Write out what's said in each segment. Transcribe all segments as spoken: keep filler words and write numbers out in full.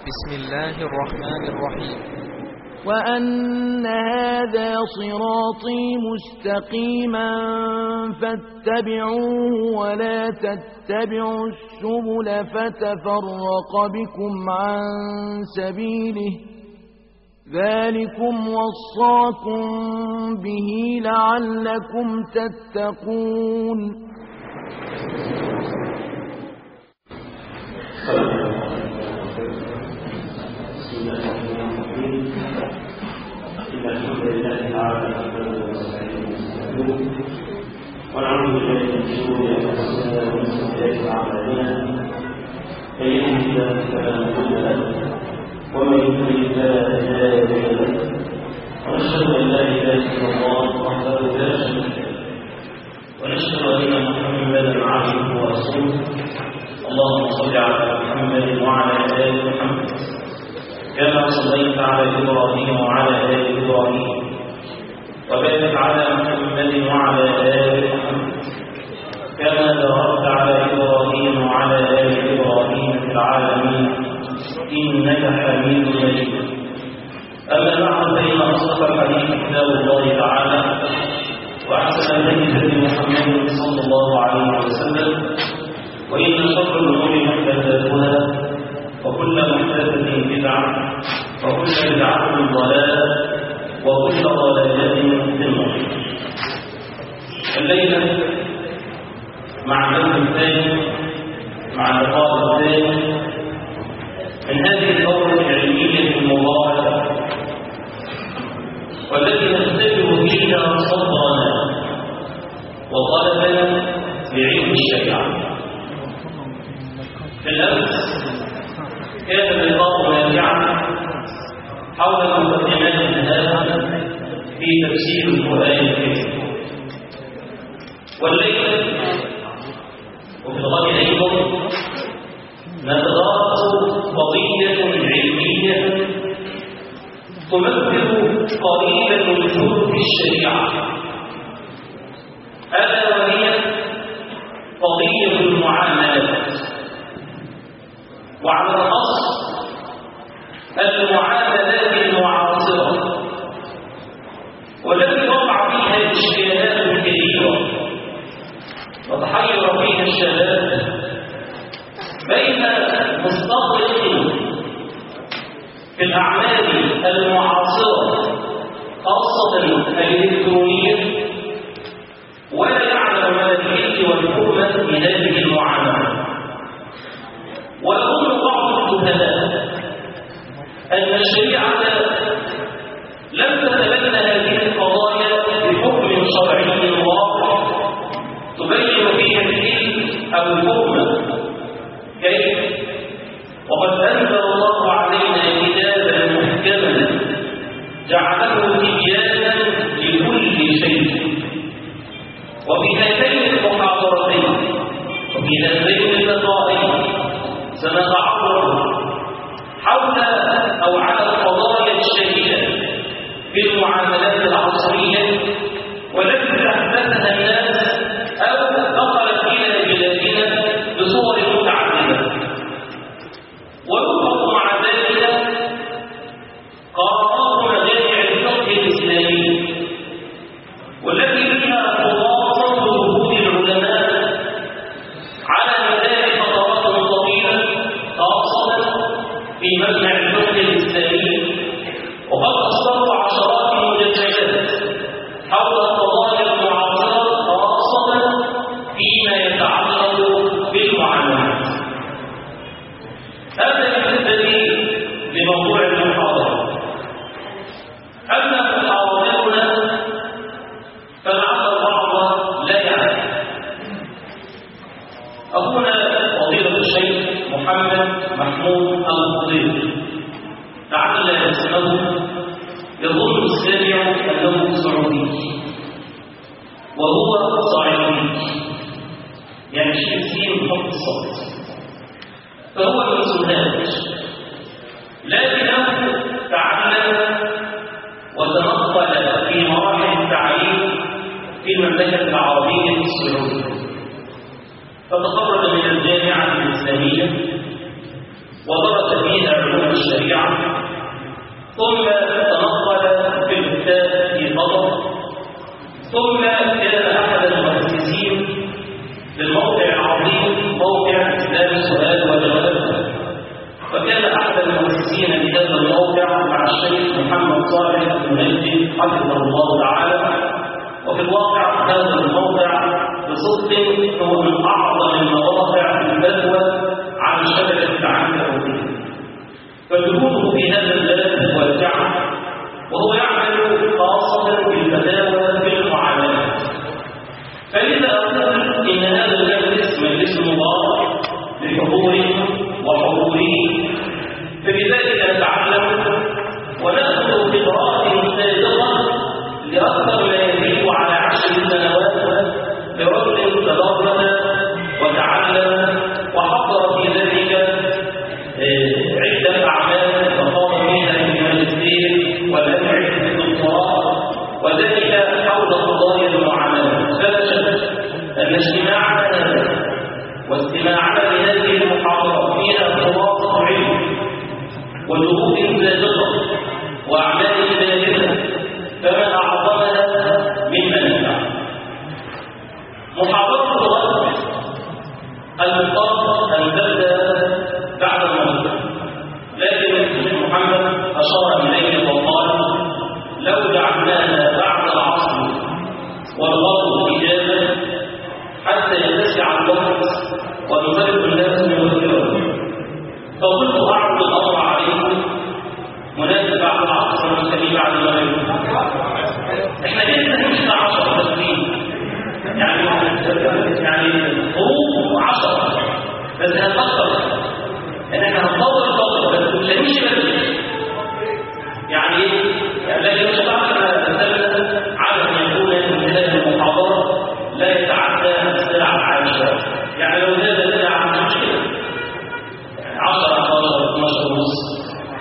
بسم الله الرحمن الرحيم وأن هذا صراطي مستقيما فاتبعوه ولا تتبعوا السبل فتفرق بكم عن سبيله ذلكم وصاكم به لعلكم تتقون. الحمد لله تعالى نحمده ونستعينه ونستغفره ونعوذ بالله من شرور انفسنا ومن سيئات اعمالنا من يهده الله فلا مضل له ومن يضلل فلا هادي له ونشهد ان لا اله الا الله وحده لا شريك له ونشهد ان محمدا عبده ورسوله. اللهم صل على محمد وعلى ال محمد كما صليت على إبراهيم وعلى آل إبراهيم وبارك على محمد وعلى آل محمد كما باركت على إبراهيم وعلى آل إبراهيم في العالمين إنك حميد مجيد. أما بعد فإن أصدق الحديث كتاب الله تعالى وأحسن الهدي هدي محمد صلى الله عليه وسلم وإن شر الأمور محدثاتها وكل محدثة بدعة وكل بدعة ضلالة وكل ضلالة في النار. الليلة مع الدرس الثاني مع اللقاء الثاني من هذه الدورة العلمية المباركة والتي نختبر فيها صبرنا وطلبنا لعلم الشريعة. في الأمس كان اللقاء نافعا حول مقدمات الهام في تفسير القرآن الكريم، والليلة وفي الغد أيضا نتدارس قضية علمية تمثل قليلا من جهود الشريعة، ألا وهي قضية المعاملات، وعلى الأصل المعاملات المعاصرة والتي وقع فيها إشكالات كثيرة وتحير فيها الشباب بين مستغرق في الأعمال المعاصرة خاصة الإلكترونية ولا يعلم ما الحل والحكمة بهذه المعاملات. ويظن بعض الجهلاء أن الشريعة لم تتبنى هذه القضايا بحكم شرعي واضح تبين فيها الحل أو الحكم. كيف؟ وقد أنزل الله علينا كتابا محكما جعله تبيانا لكل شيء. وفي هاتين المحاضرتين وفي هاتين اللقاءين سنتعرض حول أو على القضايا الشهيرة في المعاملات العصرية والتي تحدثها الناس أو نقلت إلى بلادنا بصور متعددة. ويطلق مع ذلك قرارات مجامع الفقه الإسلامي والتي فيها خلاصة جهود العلماء على مدار فترات طويلة خاصة في مجمع الفقه الإسلامي، وقد أصدروا عشرات المجلدات حول القضايا المعاصرة خاصة فيما يتعلق بالمعاملات. هذا بالنسبة لموضوع المحاضرة. أما محاضرتنا فلعل البعض لا يعلم. أخونا فضيلة الشيخ محمد محمود الخضير لعل اسمه يظن السامع أنه سعودي وهو صعيدي، يعني شيء سين بحط الصوت، فهو من سوهاج، لكنه تعلم وتنقل في مراحل التعليم في المملكة العربية السعودية، فتخرج من الجامعة الإسلامية ودرس فيها علوم الشريعة، ثم تنقل في الكتاب في قطر، ثم كان أحد المؤسسين للموقع العظيم موقع إسلام السؤال والجواب، فكان أحد المؤسسين لهذا الموقع مع الشيخ محمد صالح المنجد حفظه الله تعالى. وفي الواقع هذا الموقع بصدق هو من أعظم المواقع الفتوى عن شبكة العنكبوتية، فجهوده في هذا البلد واسعة، وهو يعمل خاصة بالفتاوى في المعاملات. فإذا أقول إن هذا المجلس مجلس مبارك لحضوره وحضوره، فبذلك نتعلم ونأخذ خبرات سابقة لأكثر ما يزيد على عشر سنوات برجل تدرس وتعلم وحضر في ذلك عدة أعمال وقام فيها في الماجستير والأمعي في الدكتوراه، وذلك حول قضايا المعاملات. فلا شك أن اجتماعنا هذا واستماعنا لهذه المحاضرات فيها خلاصة علم وجهود سابقة وأعمال بالغة، فما أعظمها مما نفع. محاضرة الغد المفترض أن تبدأ بعد الموت، لكن الشيخ محمد أشار إليه وقال لو جعلناها بعد العصر والغد إجابة حتى يتسع الوقت ونفرق الناس مبكرا، فقلت أعرض الأمر عليكم مناسب بعد العصر والمسلمين بعد المغرب. احنا لسه مش عشرة تسليم، يعني يعني فروض عشرة بس هنفكر ان احنا هنطور الفضل بس مش هنمشي بدري. يعني لكن مش بعد نتمنى على ان يكون انتهاء المحاضره لا يتعدى الساعه عشرة، يعني لو زاد ساعه مش مشكله، يعني عشرة احداشر اثناشر ونص.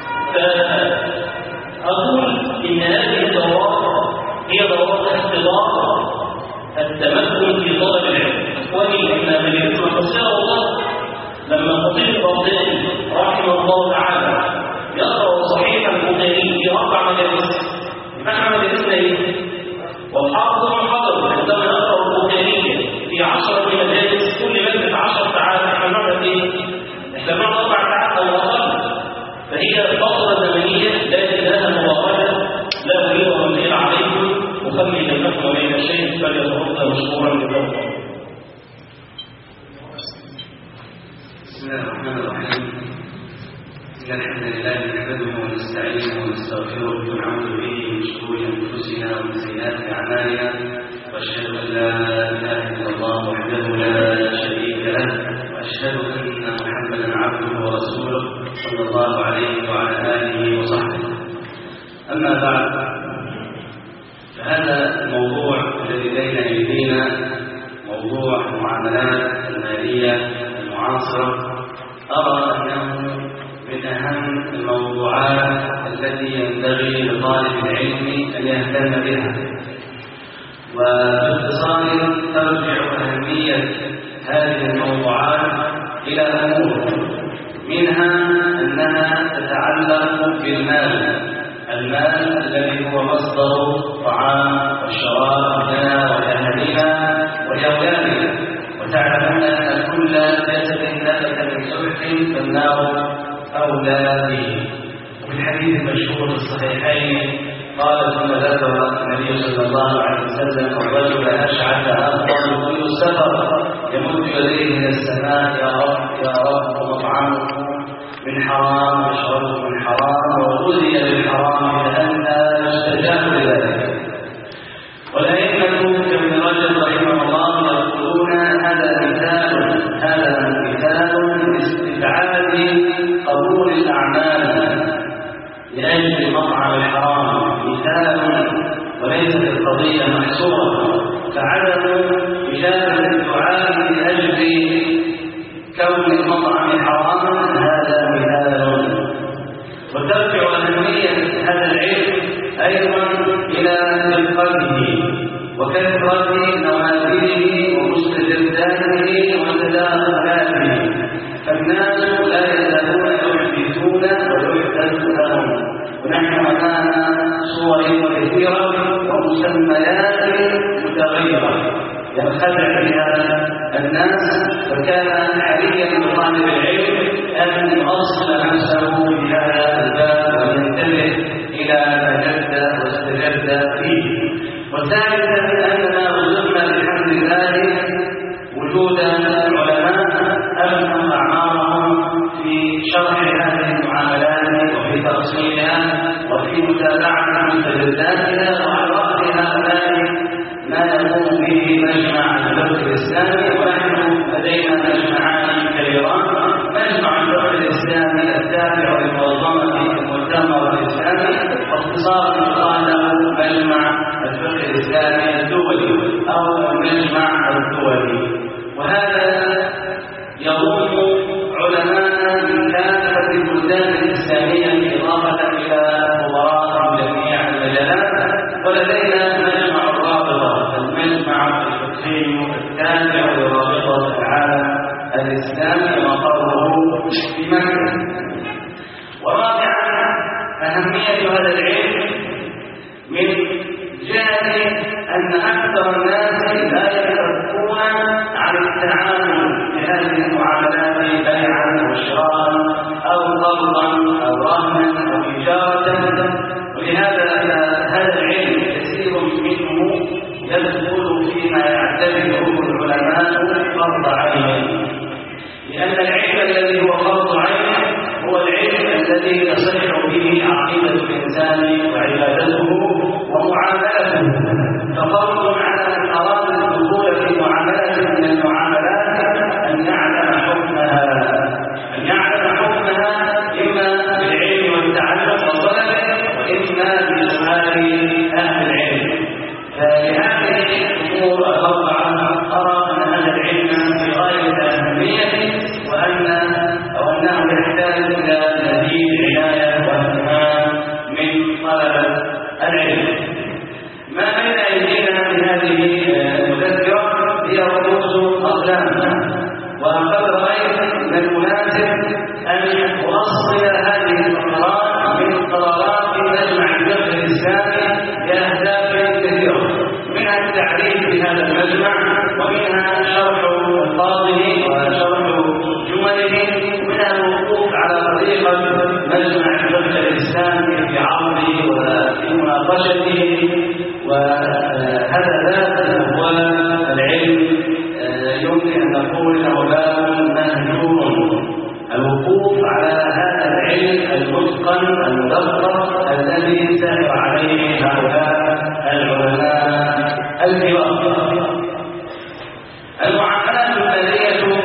فاقول ان هذه الدورات هي دورات اختبار التمكن في طلب العلم. اخواني ان مجلسنا قصيره والله، لما خطيب البغدادي رحمه الله تعالى يقرأ صحيح البخاري في أربع مجالس، نحن مجالسنا إيه؟ والحافظ المحضر عندما يقرأ البخاري في عشرة مجالس، كل مجلس عشر ساعات، احنا بنقعد إيه؟ احنا بنقعد أربع ساعات أو أقل، فهي فترة زمنية لكن لها مباركة. لا أريد أن أطيل عليكم وخلي بينكم وبين الشيخ فليتفضل مشكورا لله. بسم الله الرحمن الرحيم. إن الحمد لله نحمده ونستعينه ونستغفره ونعوذ به من شرور أنفسنا ومن سيئات أعمالنا، وأشهد أن لا إله إلا الله وحده لا شريك له، وأشهد أن محمدا عبده ورسوله صلى الله عليه وعلى آله وصحبه. أما بعد، فهذا الموضوع الذي بين أيدينا موضوع المعاملات المالية المعاصرة، أرى أنه من أهم الموضوعات التي ينبغي لطالب العلم أن يهتم بها. وباختصار ترجع أهمية هذه الموضوعات إلى أمور، منها أنها تتعلق بالمال، المال الذي هو مصدر الطعام والشراب لنا ولأهلنا ولأولادنا. وتعلمون أن كل جسد نبت من سبح فالنار أولى به. وفي الحديث المشهور في الصحيحين قال ثم ذكر النبي صلى الله عليه وسلم الرجل أشعث أغبر كل السفر يمد يديه إلى السماء يا رب يا رب، ومطعمه من حرام وشربه من حرام وغذي بالحرام لأن يستجاب لذلك. والأئمة كابن رجب رحمه الله يقولون هذا مثال هذا مثال لاستبعاد قبول الأعمال لأجل مطعم الحرام، مثال وليست القضية محصورة. فعدم إجابة الدعاء لأجل كون المطعم حراما هذا مثال. وترجع أهمية هذا العلم أيضا إلى دقته وكثرة نوافله ومستجداته وتداخلاته. فالناس لا يزالون يحدثون ويحدثون ينخدع بها الناس، فكان حريا بطالب العلم أن يؤصل نفسه بهذا الباب وينتبه إلى ما جد واستجد فيه. وثالثا أننا وجدنا بحمد الله وجود العلماء أبنوا أعمارهم في شرح هذه المعاملات وفي تفصيلها وفي متابعة مستجداتها، وعلى رأس هؤلاء ما يقوم به مجمع الفقه الإسلامي. ونحن لدينا مجمعان كبيران: مجمع الفقه الإسلامي التابع للمنظمة المؤتمر الإسلامي، واختصارا يقال له مجمع الفقه الإسلامي الدولي أو المجمع الدولي. وهذا يضم علماء من كافة البلدان الإسلامية إضافة إلى خبراء من جميع المجالات. ولدينا مجمع الرابطة، المجمع الفقهي التابع لرابطة العالم الإسلامي مقره في مكة. ورابعا أهمية هذا العلم من جهة أن أكثر الناس لا يتركون عن التعامل بهذه المعاملات بيعا وشراء أو قرضا أو رهنا أو إجارة. ولهذا هذا العلم كثير منه يدخل فيما يعتبره العلماء فرض عين، لأن العلم الذي هو فرض عين هو العلم الذي يصح به عقيدة الإنسان وعبادته ومعاملته. ففرض على من أراد الدخول في معاملة من المعاملات أن يعلم حكمها، أن يعلم حكمها إما بالعلم والتعلم وطلبه، وإما بسؤال أهل العلم. فلهذه الأمور الأربعة أرى أن هذا العلم في غاية الأهمية، وأن أو أنه يحتاج إلى مزيد عناية واهتمام من طلبة العلم. ما بين أيدينا من هذه المذكرة هي رؤوس أقلام، وقد رأيت من المناسب أن أوصل هذه الفقرات من قرارات مجمع الفقه الإسلامي لأهداف كثيرة، منها التعريف بهذا المجمع، ومنها شرح ألفاظه وشرح جمله، ومنها الوقوف على طريقة مجمع الفقه الإسلامي في عرضه وفي مناقشته. وهذا باب من أبواب العلم يمكن أن نقول أنه باب مهجور، الوقوف على هذا العلم المتقن المدقق الذي سار عليه هؤلاء العلماء الكبار. المعاملات المالية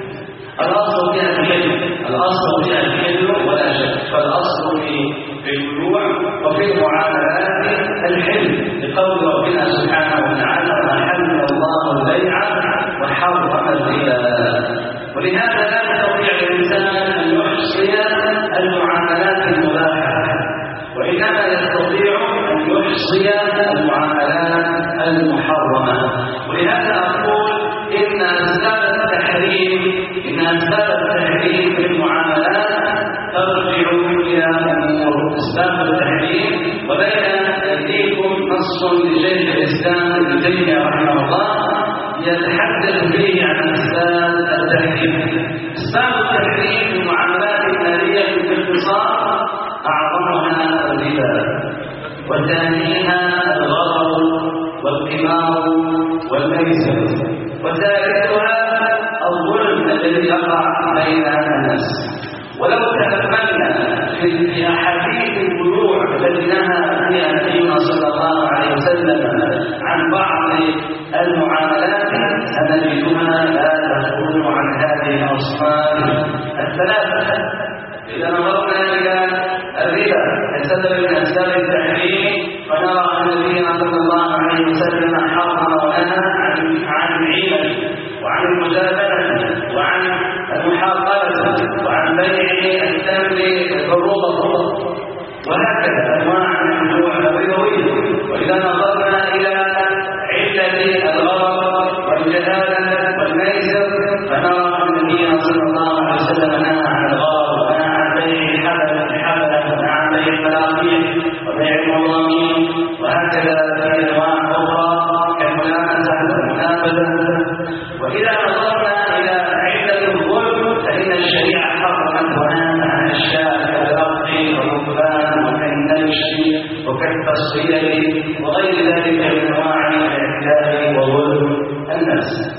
الأصل فيها الحل، الأصل فيها الحل ولا شك، فالأصل في البيوع وفي المعاملات الحل، لقول ربنا سبحانه وتعالى: وأحل الله البيع وحرم الربا. ولهذا لا يستطيع الإنسان أن يحصي المعاملات المباحة، وإنما يستطيع أن يحصي المعاملات المحرمة. ولهذا أقول إن أسباب التحريم إن أسباب التحريم في المعاملات ترجع إلى أمور. أسباب التحريم وبين أيديكم نص لشيخ الإسلام ابن تيمية رحمه الله يتحدث فيه عن أسباب التحريم. أسباب التحريم في المعاملات المالية باختصار: أعظمها الربا، وثانيها الغرر والقمار والميسر، وثالثها الظلم الذي يقع بين الناس. ولو تأملنا في أحاديث البيوع التي نهى فيها النبي صلى الله عليه وسلم عن بعض المعاملات سنجدها لا تخرج عن هذه الأصناف الثلاثة. إذا نظرنا إلى الربا كسبب من أسباب التحريم، فنرى أن النبي صلى الله عليه وسلم حرم ونهى عن العيبة وعن المجابنة وعن المحاقلة وعن بيع التمر بالرطب، وهكذا أنواع من البيوع الربوية. وإذا نظرنا إلى علة الغرر والجهالة والميسر، فنرى أن النبي صلى الله عليه وسلم نهى عن الغرر ونهى عن بيع الحبل الحبل ونهى عن بيع الملاقيح وبيع المضامين، وهكذا في أنواع أخرى كالملامسة والمنابذة والتصوير وغير ذلك من أنواع الاعتداء وظلم الناس.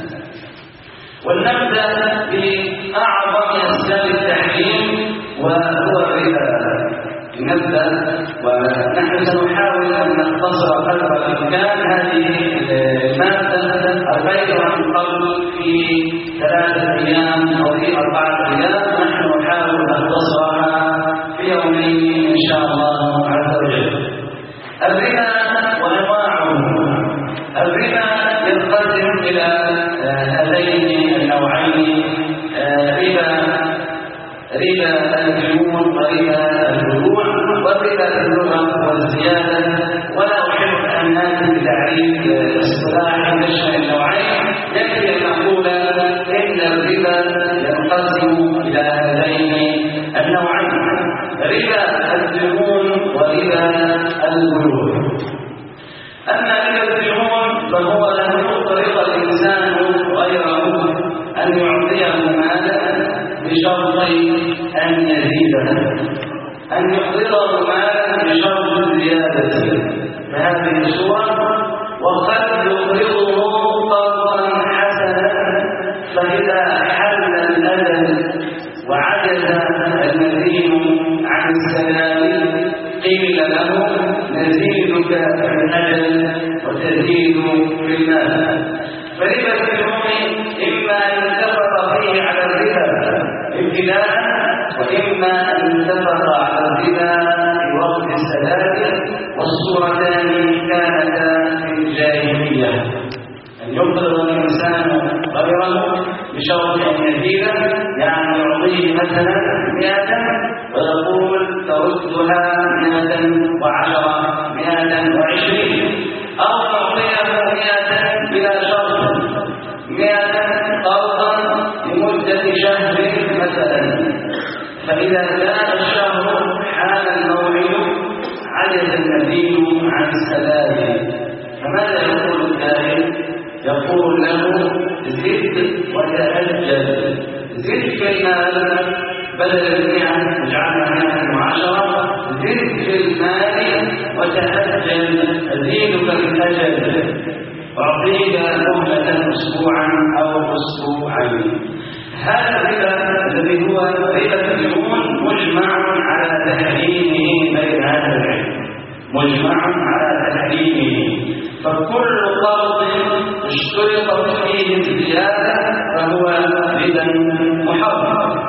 ولنبدأ بأعظم أسباب التحريم وهو الربا. نبدأ ونحن سنحاول أن نختصر قدر الإمكان هذه المادة البيع عن قبل في ثلاثة أيام أو في أربعة أيام. نحن نحاول نختصرها في يومين إن شاء الله عز وجل. الربا وأنواعه. الربا ينقسم إلى هذين النوعين: ربا ربا الديون وربا البيوع والربا اللغة والزيادة. ولا أحب أن نأتي بتعريف اصطلاحي يشمل النوعين، يكفي أن نقول إن الربا ينقسم إلى هذين النوعين: ربا الديون وربا البيوع. أما ربا الديون فهو أن يقرض الإنسان غيره أن يعطيه مالا بشرط أن يزيده، أن يقرضه مالا بشرط الزيادة. فهذه الصورة. وقد يقرضه قرضا حسنا، فإذا حل الأجل وعجز المدين عن السلام قيل له: نزيدك في الأجل وتزيد في المال. فربا الديون إما أن يتفق فيه على الربا ابتداء، وإما أن يتفق على الربا في وقت السداد، والصورتان كانتا في الجاهلية: أن يقرض الإنسان غيره بشرط أن يزيده، يعني يعطيه مثلا مئة ويقول تردها مئة وعشرة مئة وعشرين، أو يعطيه مئة بلا شرط، مئة قرضا لمدة شهر مثلا. فإذا جاء الشهر حان الموعد عجز المدين عن السداد، فماذا يقول الدائن؟ يقول له: زد وتأجل، زد في المال بدل المئة اجعلها مئة وعشرة، زد في المال وتأجل أزيدك بالأجل، أعطيك مهلة أسبوعا أو أسبوعين. هذا الربا الذي هو ربا الديون مجمع على تحريمه بين أهل العلم، مجمع على تحريمه. فكل قرض اشترطت فيه الزيادة فهو ربا محرم.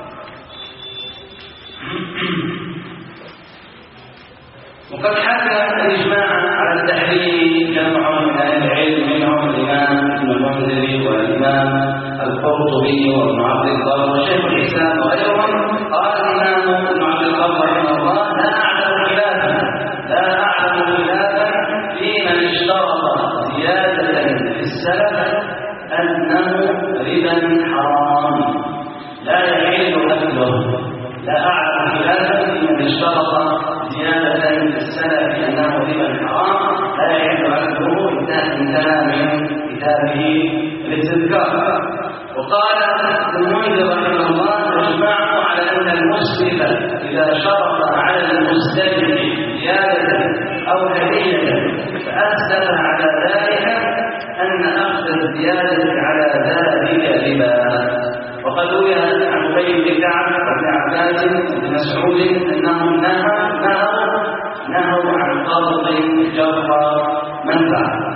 وقد حكى الإجماع على التحريم جمع من أهل العلم، منهم الإمام ابن المنذر والإمام القرطبي وابن عبد البر وشيخ الإسلام وغيرهم. قال الإمام ابن عبد البر رحمه الله: لا أعلم خلافا لا أعلم خلافا في من اشترط زيادة في السلف أنه ربا حرام لا يحل أكله. لا أعلم خلافا في من اشترط زيادة في السلف أنه ربا حرام لا يحل أكله، انتهى من كتابه الاستذكار. وقال ابن المنذر رحمه الله: اجمعوا على أن المسلم إذا شرط على المستجد زيادة أو هدية فأسلم على ذلك أن أخذ الزيادة على ذلك ربا. وقد روي عن أبي بن كعب وابن عباس وابن مسعود أنهم نهوا نهوا نهوا عن قرض جر منفعة.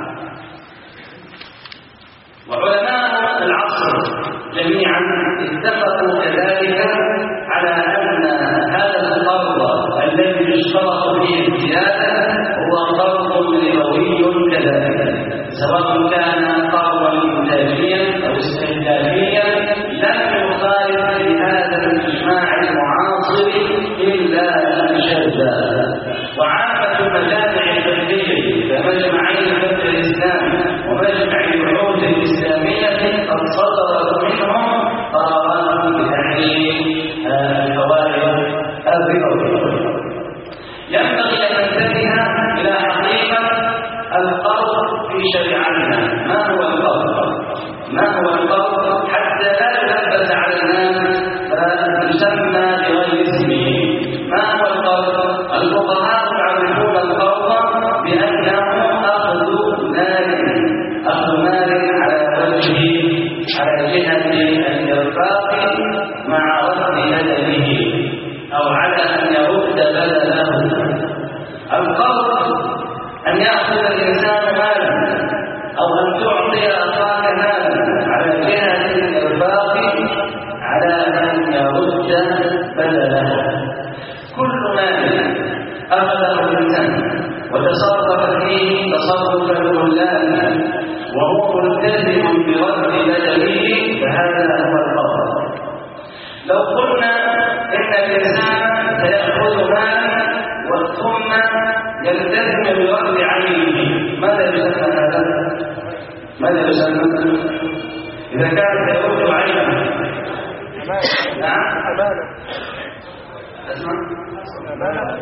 وعلماء العصر جميعا اتفقوا كذلك على أن هذا القرض الذي اشترط فيه الزيادة هو قرض ربوي كذلك، سواء كان قرضا إنتاجيا أو استهلاكيا، لم يخالف بهذا الإجماع المعاصر إلا أنشدا. وعامة المجامع الفقهية كمجمعي الفقه الإسلامي ومجمع البحوث الإسلامية قد صدرت منهم قرارات بتحريم الفوائد الربوية. ينبغي أن ننتبه إلى حقيقة القرض في شريعتنا. ما هو القرض؟ ما هو القرض حتى لا يلبس على الناس فيسمى بغير اسمه. ما هو القرض؟ الفقهاء يعرفون القرض تصرف الكلان وهو ملتزم برد بدله فهذا هو القبض. لو قلنا إن الإنسان سيأخذ مالا ثم يلتزم برد عينه ماذا يسمى هذا؟ ماذا يسمى؟ إذا كان سيرد عينه نعم أمانة. أسمع أمانة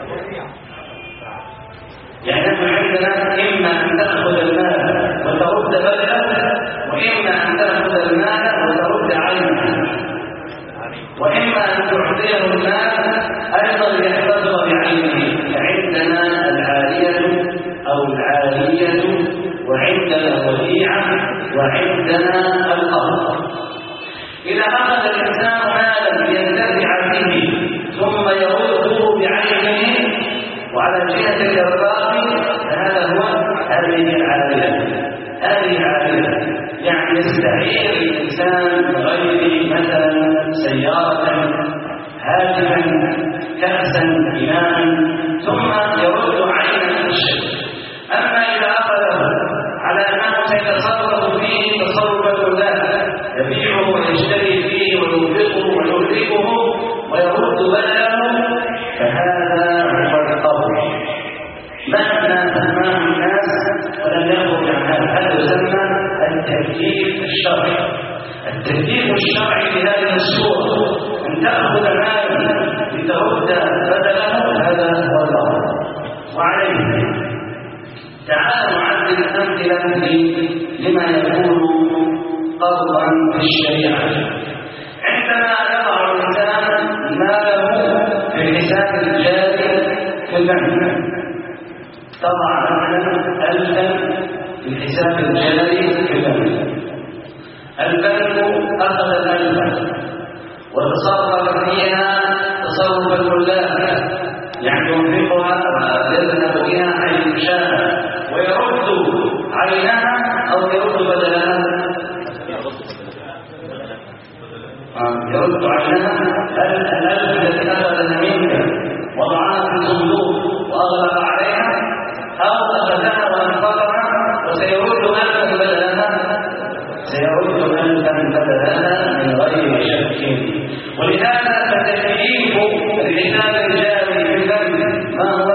يعني نحن عندنا إما أن تأخذ المال وترد بدله وإما أن تأخذ المال وترد عينه وإما أن تعطيه المال أيضا يحتفظ بعينه. فعندنا العالية أو العالية وعندنا الوديعة وعندنا القبض. إذا أخذ الإنسان مالا لينتفع به ثم يرده بعينه وعلى جهة الإرضاء فهذا هو هذه العالية. هذه العالية يعني يستعير الإنسان بغير مثلا سيارة هاتفا كأسا إناء ثم يرد عين الشيء. أما إذا أخذه على أنه سيتصرف فيه تصرفا له يبيعه ويشتري فيه وينفقه ويهلكه ويرد بدله فهذا هو القبض مهما سماه الناس ولم يخرج عن هذا. هذا يسمى التكليف الشرعي. التكليف الشرعي بهذه الصورة أن تأخذ مالا لترد بدله هذا هو القبض. وعليه تعالى نعدل أمثلة لما يكون قبضا في الشريعة. عندما يضع الإنسان ماله في الحساب الجاري في البنك تضع مثلا ألفا في الحساب الجاري في البنك. البنك أخذ الألفا وتصرف فيها تصرف الكلان يعني ينفقها ويذهب بها حيث شاء ويرد عينها أو يرد بدلها يرد عينها. الألف التي أخذها منك وضعها في صندوق وأغلق عليها أو أخذها وأنفقها وسيرد ألفا بدلها سيرد ألفا بدلها من غير شك. ولهذا فتكليف الحساب الجاري في البنك ما هو؟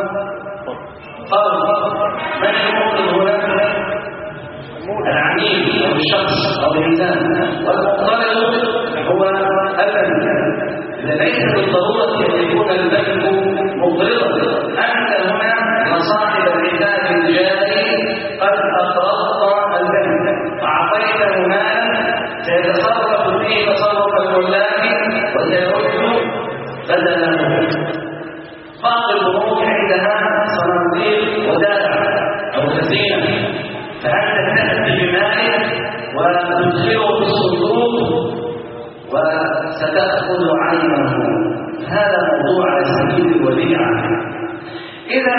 قرض. من يقول هنا؟ العميل أو الشخص أو الإنسان. والمقترض هو البنك. إذا ليس بالضرورة أن يكون البنك مقترضا. أنت هنا لصاحب الحساب الجاري قد أقرضت البنك فأعطيته مالا سيتصرف فيه تصرف الكلان وسيرد بدله. بعض البنوك عندها صناديق ودائع أو خزينة فأنت تأتي بمالك وتدخله في الصندوق وستأخذ عينه. هذا موضوع على سبيل الوديعة. إذا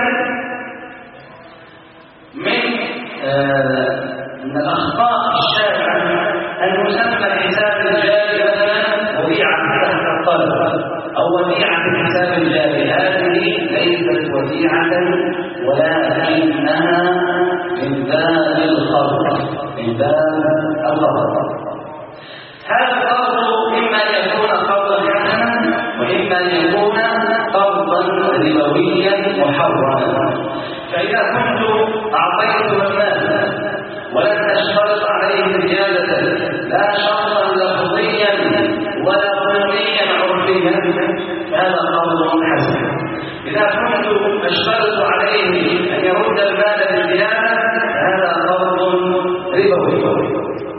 من آه من الأخطاء الشائعة أن يسمى الحساب الجاري مثلا وديعة تحت الطلب أو وديعة في الحساب الجاري. هذه ليست وديعة ولكنها من باب القرض من باب القرض. هذا القرض إما أن يكون قرضا حسنا وإما أن يكون قرضا ربويا محرما. فإذا كنت أعطيت المال ولن أشترط عليه زيادة لا شرطا لفظيا ولا ظنيا عرفيا فهذا قرض حسن. إذا كنت أشترط عليه أن يرد المال بالزيادة فهذا قرض ربوي.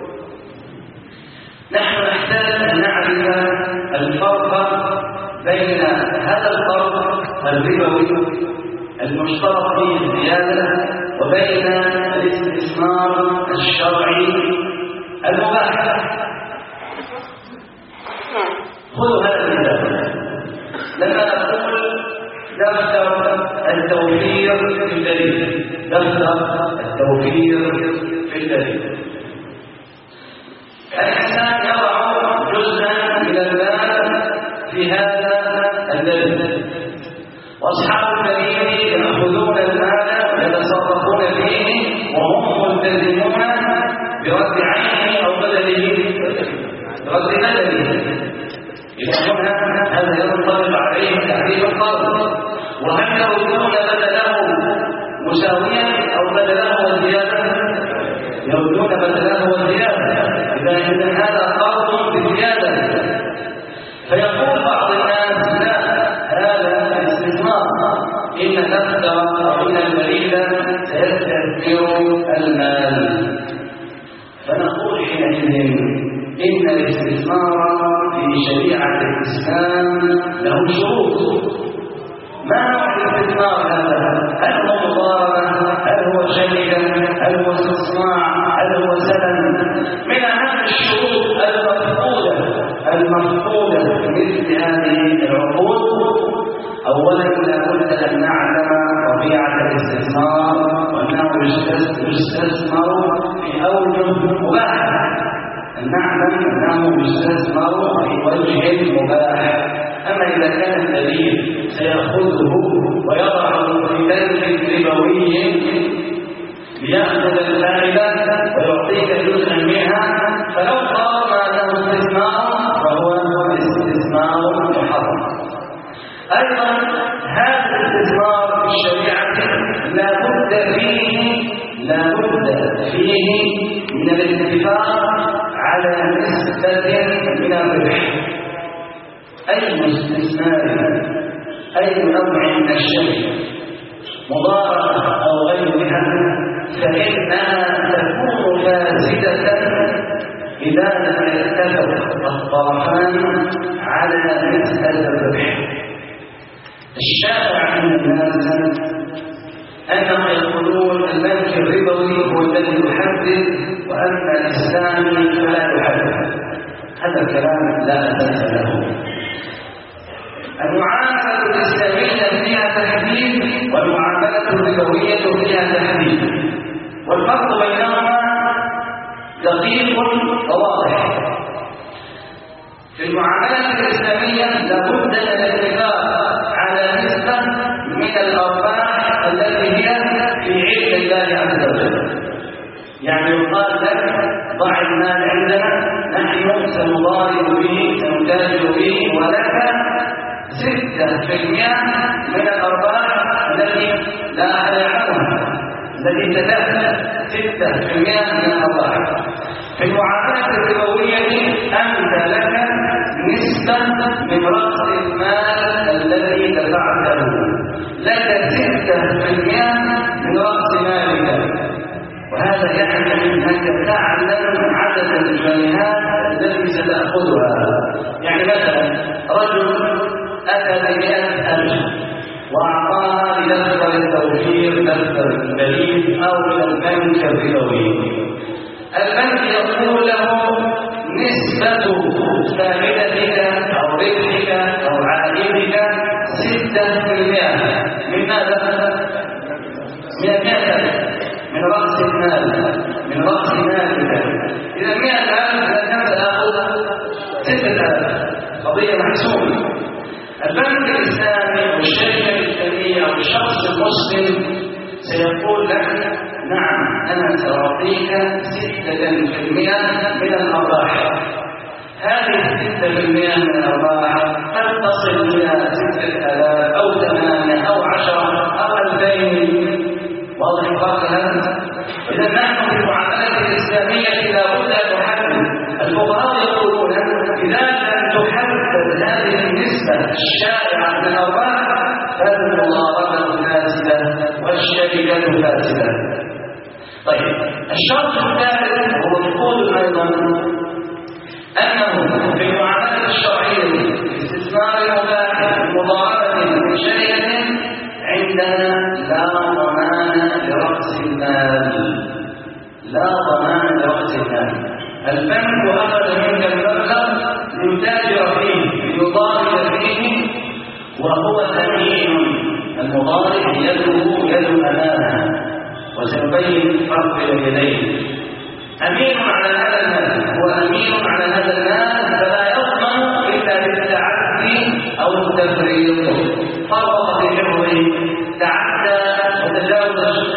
نحن نحتاج أن نعرف الفرق بين هذا القرض الربوي المشترط فيه الزيادة وبين الاستثمار الشرعي المباح. خذوا هذا المثال. لما نقول دفتر التوفير في الدليل دفتر التوفير في الدليل الإنسان يضع جزءا من المال في هذا الدليل وأصحاب الدليل يأخذون المال يتصرفون فيه وهم ملتزمون برد عينه أو بدله برد بدله. إذا هنا هذا ينطبق عليه تعريف القرض. وهل يردون بدله مساويا أو بدله والزيادة؟ يردون بدله والزيادة. إذا هذا قرض بزيادة. فيقول بعض الناس لا، هذا استثمار، إن الأكثر أو إن المريض سيستثمر المال. فنقول حينئذ إن الاستثمار في شريعة الإسلام له شروط. ما نوع الاستثمار هذا؟ هل هو مضاربة؟ هل هو شركة؟ هل هو استصناع؟ هل هو سلم؟ من أهم الشروط المفقودة المفقودة في مثل هذه العقود، أولا لابد أن نعلم طبيعة الاستثمار وأنه يستثمر في أوجه مباحة. أن نعلم أنه يستثمر في وجه مباح. أما إذا كان الدليل سيأخذه ويضعه في بنك ربوي ليأخذ الفائدة ويعطيك جزءا منها، فلو قال أنه استثمار فهو استثمار محرم. أيضا هذا الاستثمار في الشريعة لا بد فيه لا بد فيه من الاتفاق على نسبة من الربح. أي استثمار أي نوع من الشيء مضاربة أو غيرها فإنها تكون فاسدة إذا لم يتفق الطرفان على نسبة الربح. الشائع عند الناس أنهم يقولون البنك الربوي هو الذي يحدد وأما الإسلامي فلا يحدد. هذا الكلام لا أساس له. المعاملة الإسلامية فيها تحديد والمعاملة الربوية فيها تحديد، والفرق بينهما دقيق وواضح. في المعاملة الإسلامية لابد من الاتفاق على نسبة من الأرباح التي هي في علم الله عز وجل. يعني يقال لك ضع المال عندنا، نحن سنضارب به سنتاجر به، ولك ستة في المئة من الأرباح التي لا أحد يعلمها، التي تتأثر ستة في المئة من الأرباح. في المعاملة الربوية أنت لك نسبة من رأس المال الذي دفعته، لك ستة في المئة من رأس مالك. وهذا يعني أنك تعلم عدد الجنيهات التي ستأخذها. يعني مثلا رجل أتى بمئة ألف وأعطاها لدفتر التوفير، دفتر البريد أو إلى البنك الربوي. البنك يقول له نسبة فائدتك أو ربحك أو عائدك ستة في المئة. من ماذا؟ من المئة من رأس المال، من رأس مالك. إذا مئة ألف لكن تأخذ ستة آلاف، قضية محسوبة. البنك الإسلامي أو الشركة الإسلامية أو الشخص المسلم سيقول لك نعم أنا سأعطيك ستة في المئة من الأرباح. هذه الستة في المئة من الأرباح قد تصل إلى ستة آلاف أو ثمانية أو عشرة أو ألفين. واضح الفرق هذا؟ إذا نحن في المعاملة الإسلامية لا بد أن نحدد. الفقهاء يقولون إذا لم تحدد هذه النسبة الشائعة من الأرباح فالمضاربة فاسدة والشركة فاسدة. طيب الشرط الثالث هو الدخول أيضا أنه في المعاملة الشرعية استثمار المباح المضاربة من شركة عندنا لا ضمان لرأس المال، لا ضمان لرأس المال. البنك أخذ منك المبلغ ليتاجر فيه ليضارب فيه وهو أمين. المضارب يده يد أمانة، وسنبين الفرق بين يديه. أمين على هذا المال، هو أمين على هذا المال فلا يضمن إلا بالتعدي أو التفريط. فرق في حفظه، تعدى وتجاوز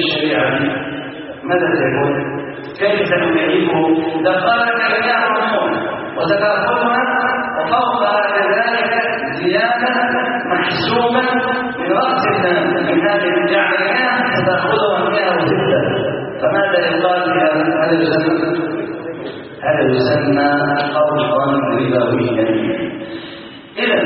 الشريعة ماذا سيكون؟ كيف سنعيبه؟ دخلنا إياه مضمون وتداخلنا وفوقها كذلك زيادة محسوبة من رأس الناس من هذه الجعليات تداخلها مئة وستة. فماذا يقال هذا يسمى؟ هذا يسمى قرضا ربويا. إذا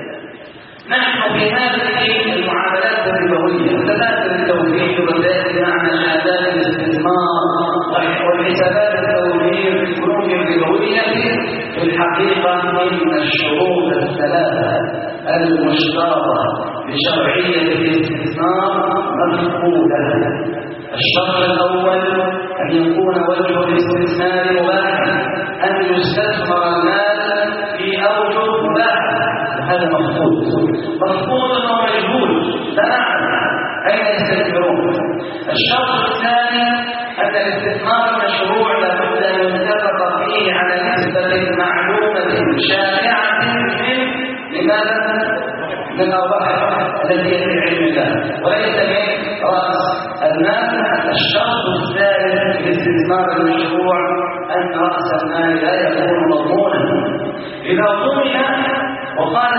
نحن في هذه المعاملات الربوية وتبادل التوفيق وتأتي معنا شهادات الاستثمار والحسابات التوفير في البنوك الربوية في الحقيقة من الشروط الثلاثة المشترطة لشرعية الاستثمار مفقودة. الشرط الأول أن يكون وجه الاستثمار مباحا، أن يستثمر المال في أوجه مباحة، هذا مفقود مفقود ومجهول لا نعلم أين يستثمرون. الشرط الثاني أن الاستثمار المشروع لابد أن يتفق فيه على نسبة معلومة شائعة من لماذا؟ من الأرباح التي هي في علم الله وليس من رأس المال. الشرط الثالث في الاستثمار المشروع أن رأس المال لا يكون مضمونا. إذا ضمن وقال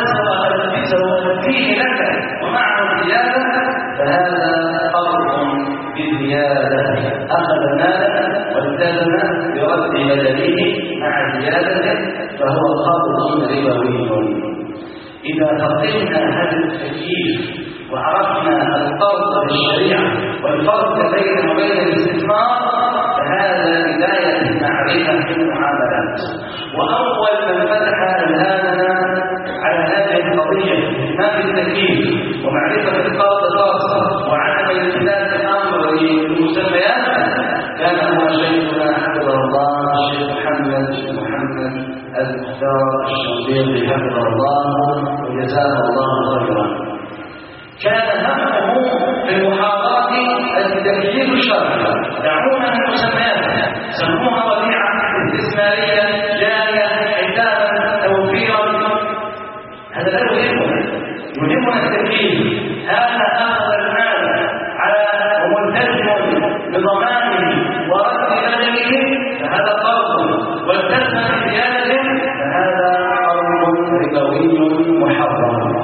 سأنفذه لك ومعه زيادة فهذا قرض بزيادة، أخذ مالا والتزم برد بدله مع زيادة فهو قرض ربوي. إذا فقدنا هذا التكييف وعرفنا الفرق في الشريعة والفرق بينه وبين الاستثمار فهذا بداية معرفة المعاملات. وأول من فتح أذهاننا على هذه القضية ما في التكييف ومعرفة الفرق الخاصة وعدم التزام الأمر بالمسميات كان هو شيخنا حفظه الله الشيخ محمد محمد المختار الشنقيطي حفظه الله وجزاه الله خيرا. كان همه في المحاضرات التكييف الشرعي. دعونا من المسميات سموها وديعة استثمارية جارية حسابا توفيرا، هذا لا يهمنا. يهمنا التكييف. هذا أخذ المال على وملتزم بضمانه ورد بدله فهذا قرض، والتزم بزيادته فهذا قرض ربوي محرم.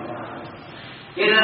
إذا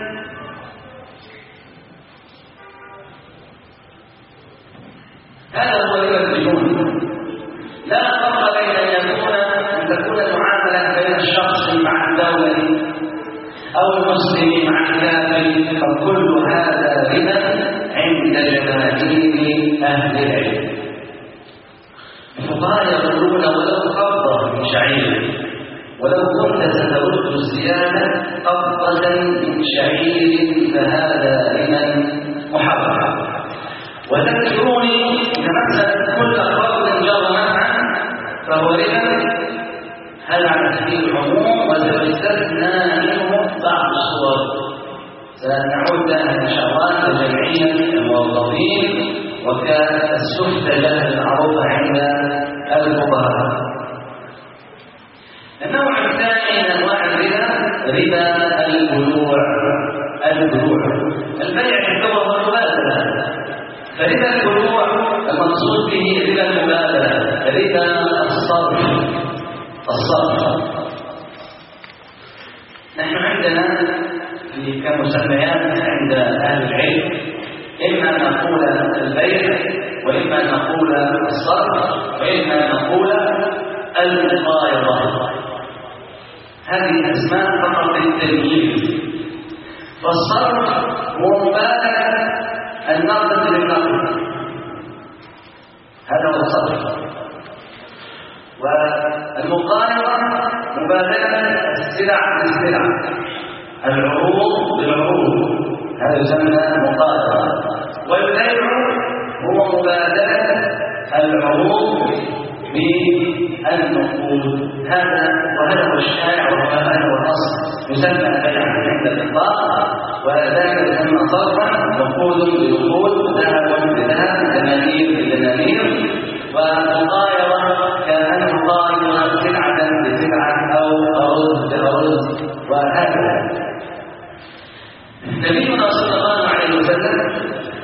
هذا هو الديون. لا فرق بين أن يكون أن تكون المعاملة بين الشخص مع الدولة أو المسلم مع الكافر، فكل هذا ربا عند جماهير أهل العلم. الفقهاء يقولون ولو قبضة من شعير، ولو كنت سترد الزيادة قبضة من شعير فهذا ربا محرم. وذكروني إن مسألة كل قرض جر نفعا فهو ربا، هذا على سبيل العموم وسيستثنى منه بعض الصور. سنعود لها إن شاء الله لجمعية الموظفين وكالسفتجة المعروفة عند الفقهاء. النوع الثاني من انواع الربا ربا البيوع. البيوع البيع في اللغه والمبادله، فربا البيوع المقصود به ربا المبادله، ربا الصرف. الصرف نحن عندنا كمسميات عند اهل العلم اما نقول البيع واما نقول الصرف واما نقول المقايضه. هذه الأسماء فقط للتمييز. فالصرف هو مبادلة النقد للنقد، هذا هو الصرف. والمقايضة مبادلة السلع بالسلع، العروض بالعروض، هذا يسمى مقايضة. والبيع هو مبادلة العروض بالنقود. هذا وهذا هو الشائع وهذا هو الاصل، يسمى البيع عند الاطلاق وذلك يسمى صرفا، نقود بنقود، ذهب بذهب، دنانير بدنانير. والمقايضه كانه قايض سلعه بسلعه او ارز بارز وهكذا. نبينا صلى الله عليه وسلم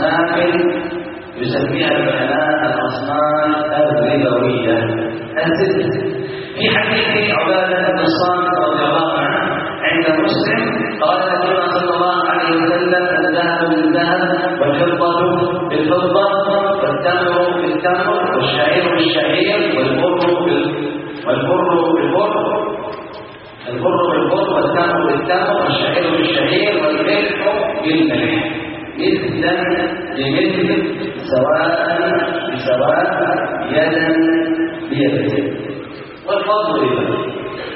أصناف يسميها العلماء الأصناف الربوية الستة. في حديث عبادة بن الصامت رضي الله عنه عند مسلم قال النبي صلى الله عليه وسلم: الذهب بالذهب والفضة بالفضة والتمر بالتمر والشعير بالشعير والبر والبر بالبر البر بالبر والتمر بالتمر والشعير بالشعير والملح بالملح مثلا بمثل سواء بسواء يدا بيد. والفضل بالفضل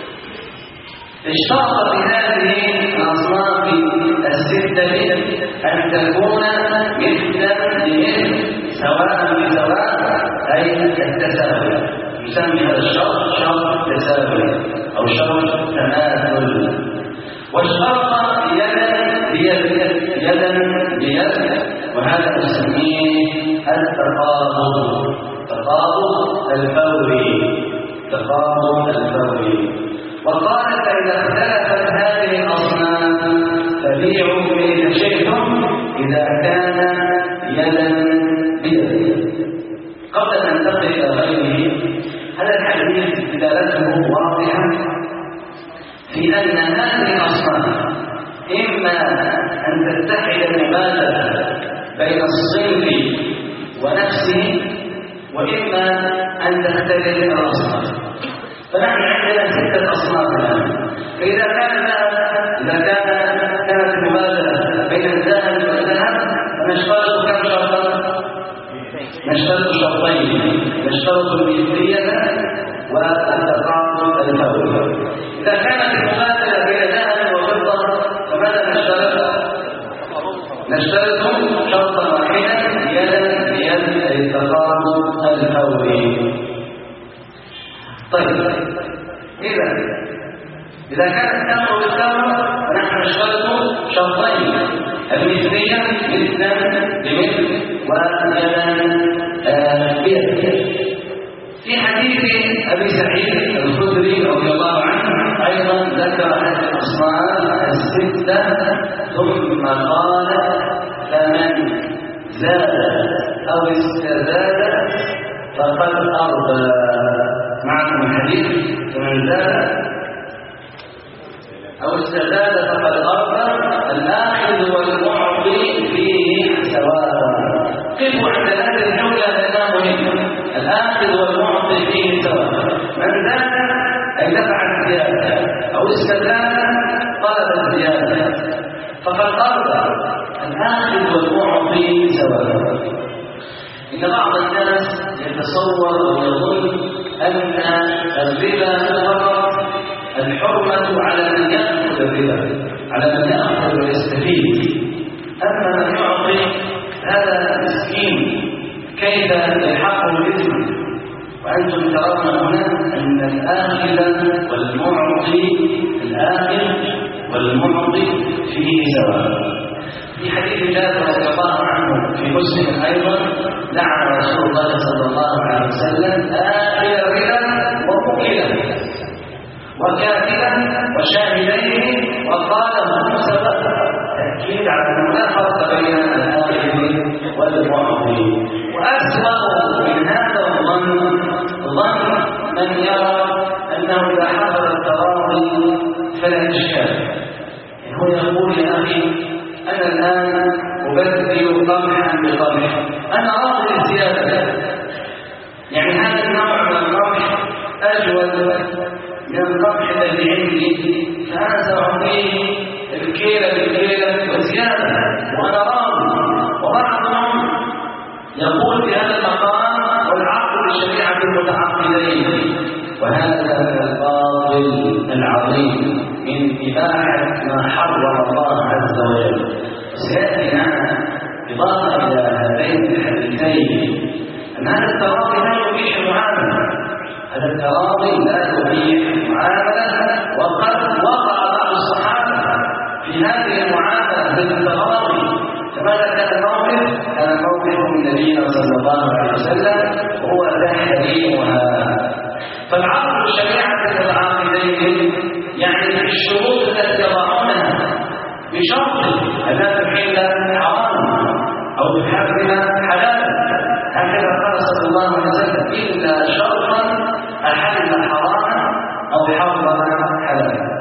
اشترط في هذه الأصناف الستة أن تكون مثلا بمثل سواء بسواء أي التساوي. يسمى هذا الشرط شرط تساوي أو شرط تماثل. واشترط يدا بيد يدا بيد، وهذا نسميه التقابض تقابض الفوري تقابض الفوري. وقال: فإذا اختلفت هذه الأصناف فبيعوا كيف شئتم إذا كان يدا بيد. قبل أن ننتقل إلى غيره، هذا الحديث دلالته واضحة في أن هذه الأصناف إما أن تتحد المبادرة بين الصنف ونفسه، وإما أن تختلف الأصناف. فنحن عندنا ستة أصناف الآن. فإذا كان إذا كان كانت المبادرة بين الذهب والذهب فنشترط كم شرطا؟ نشترط شرطين، نشترط المثلية والتقابض الفوري. إذا كانت المبادرة بين ذهب وفضة فماذا نشترط؟ نشترط شرطا واحدا يدا بيد التقابض الفوري. طيب، إذا إذا كان التمر بالتمر فنحن نشترط شرطين: المثلية مثلا بمثل ويدا بيد. في حديث أبي سعيد الخدري رضي الله عنه أيضا ذكر هذه الأصناف الستة ثم قال: فمن زاد أو استزاد فقد أربى. معكم الحديث: فمن زاد أو استزاد فقد أربى، الآخذ والمعطي فيه سواء. قفوا عند هذه الجملة لأنها مهمة. الآخذ والمعطي فيه سواء. من زاد أي دفع الزيادة، أو استزاد طلب الزيادة، فقد أربى. الآخذ والمعطي سواء. إن بعض الناس يتصور ويظن أن الربا فقط الحرمة على من يأخذ الربا، على من يأخذ ويستفيد. أما من يعطي هذا مسكين كيف يلحقه الإثم؟ وأنتم ترون هنا أن الآخذ والمعطي الآخذ والمعطي فيه سواء. في حديث جابر رضي الله عنه في مسلم أيضا: لعن رسول الله صلى الله عليه وسلم آكل الربا وموكله وكاتبه وشاهديه وقال: هم سواء. تأكيد على أنه لا فرق بين الآخذ والمعطي. وأسوأ من هذا الظن ظن من يرى أنه إذا حصل التراضي فلا إشكال. هو يقول: يا أخي أنا الآن أبدل قمحا بقمح، أنا راضي بالزيادة، يعني هذا النوع من القمح أجود من القمح الذي عندي، فأنا سأعطيه الكيلة بالكيلة وزيادة وأنا راضي. وبعضهم يقول في هذا المقام: والعقل بشريعة المتعاقدين. وهذا الباطل العظيم من إباحة ما حرم الله عز وجل. سيأتي معنا إضافة إلى هذين الحديثين أن هذا التراضي لا يبيح معاملة، هذا التراضي لا يبيح معاملة. وقد وقع بعض الصحابة في هذه المعاملة بالتراضي. فماذا كان الموقف؟ كان موقف من نبينا صلى الله عليه وسلم وهو تحريمها. فالعقل شريعة المتعاقدين يعني الشروط التي يضعونها بشرط ألا تحل حرام أو في حقها حلال. هكذا قال صلى الله عليه وسلم: إلا شرطا أحل حراما أو حرم حلالا.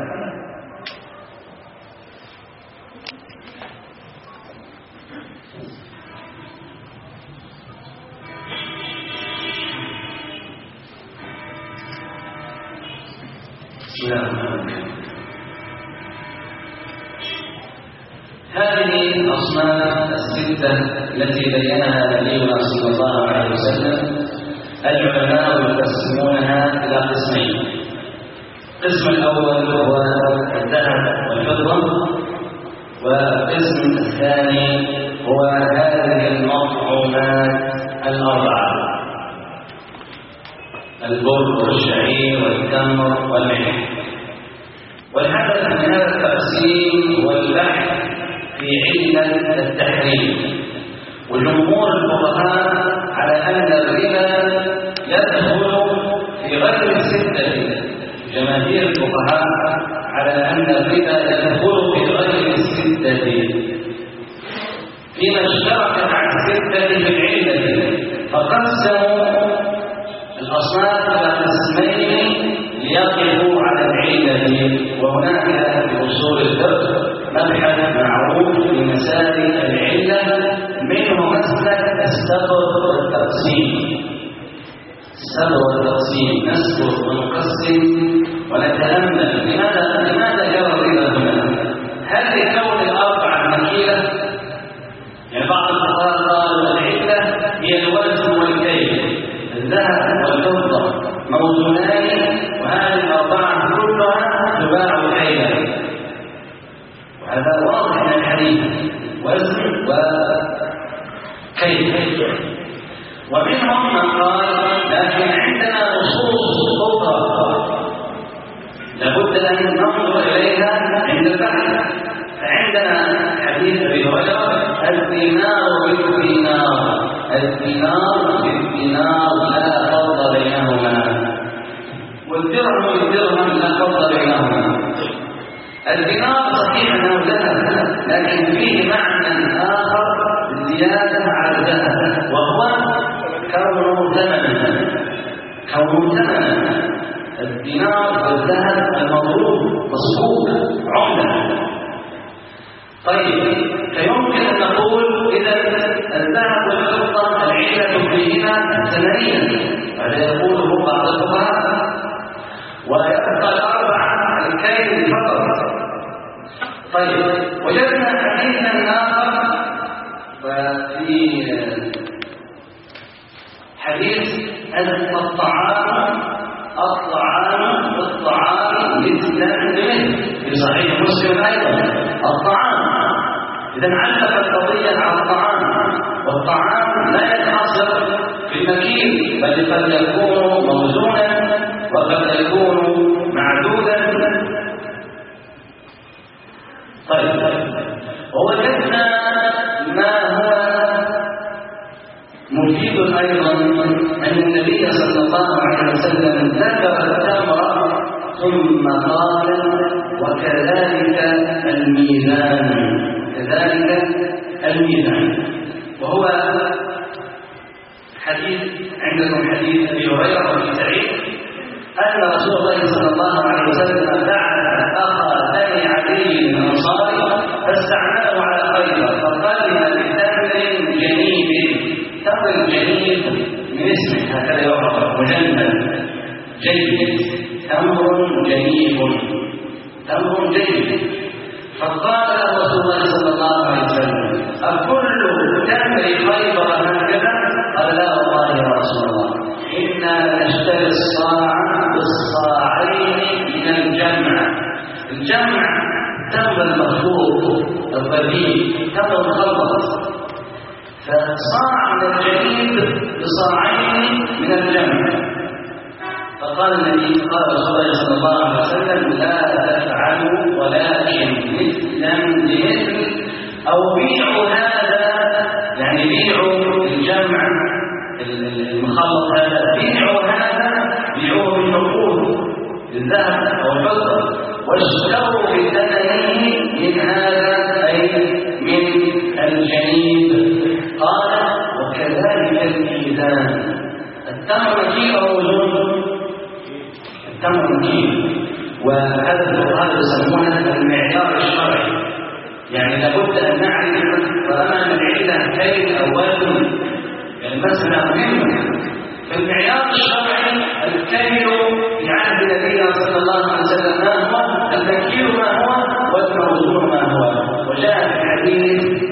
هذه الأصناف الستة التي بينها نبينا صلى الله عليه وسلم العلماء يقسمونها إلى قسمين. القسم الأول هو الذهب والفضة، والقسم الثاني هو هذه المطعومات الأربعة: البر والشعير والتمر والملح. والهدف من هذا التقسيم والبحث في علة التحريم. وجمهور الفقهاء على أن الربا يدخل في غير الستة. جماهير الفقهاء على أن الربا يدخل في غير الستة فيما اشتركت عن الستة في العلة، فقسموا الأصناف إلى قسمين ليقفوا على العلة. وهناك في أصول الفقه مبحث معروف في مسائل العلة، منه مسلك السبب والتقسيم. السبب والتقسيم نسبر ونقسم ونتأمل لماذا لماذا جرى الربا هنا؟ هل لكون الأربعة مكيلة؟ يعني بعض الفقهاء قالوا العلة هي الوزن والكيل، الذهب والفضة موزونان، وهذه الأربعة كلها تباع كيلا. وهذا واضح من الحديث: وزن وكيل. ومنهم من قال: لكن عندنا نصوص أخرى لابد أن ننظر إليها عند البحث. فعندنا حديث أبي هريرة: الدينار بالدينار، الدينار بالدينار لا فرق بينهما، والدرهم بالدرهم لا فرق بينهما. الدينار صحيح أنه ذهب، لكن فيه معنى آخر زيادة على الذهب، وهو كونه ثمنا. كونه ثمنا الدينار والذهب المضروب مصبوغ عملة. طيب، فيمكن أن نقول إذا الذهب والفضة العلة فيهما ثمانية، هذا يقوله بعض الفقهاء. ويبقى الأربعة الكيل فقط. طيب، وجدنا حديثا آخر وفي حديث الطعام الطعام الطعام مثلا بمثل في صحيح مسلم أيضا. الطعام إذا علق القضية على الطعام، والطعام لا يتحصر في المكيل، بل قد يكون موزونا وقد يكون معدودا. طيب، ووجدنا ما هو مفيد أيضا أن النبي صلى الله عليه وسلم ذكر التمر ثم قال: وكذلك الميزان، كذلك الميزان. وهو حديث عندكم حديث أبي هريرة بن سعيد أن رسول الله صلى الله عليه وسلم بعث أخا بني عدي الأنصاري فاستعمله على خيبر، فقال: بتمر جنيب. تمر جنيب من اسمه هكذا يعرف، مجند جيد، تمر جنيب، تمر جيد. فقال رسول الله صلى الله عليه وسلم: أكل تمر خيبر هكذا؟ قال: لا والله يا رسول الله، إنا نشتري الصاع بالصاعين من الجمع. الجمع تمر المخلوط الرديء، تمر مخلط، فصاع من الجنيب بصاعين من الجمع. فقال النبي قال رسول الله صلى الله عليه وسلم: لا تفعلوا، ولكن مثلا بمثل، أو بيعوا هذا، يعني بيعوا الجمع المخلط هذا، بيعوا هذا، بيعوه بالنقود الذهب أو الفضة، واشتروا بثمنه من هذا، أي من الجنيب. تمر مكين، وهذا القرآن يسمونه المعيار الشرعي. يعني لابد أن نعرف طالما العلة كيل أو وزن المسألة مهمة. فالمعيار الشرعي الكيل في عهد نبينا صلى الله عليه وسلم ما هو؟ المكيل ما هو؟ والموزون ما هو؟ وجاء في حديث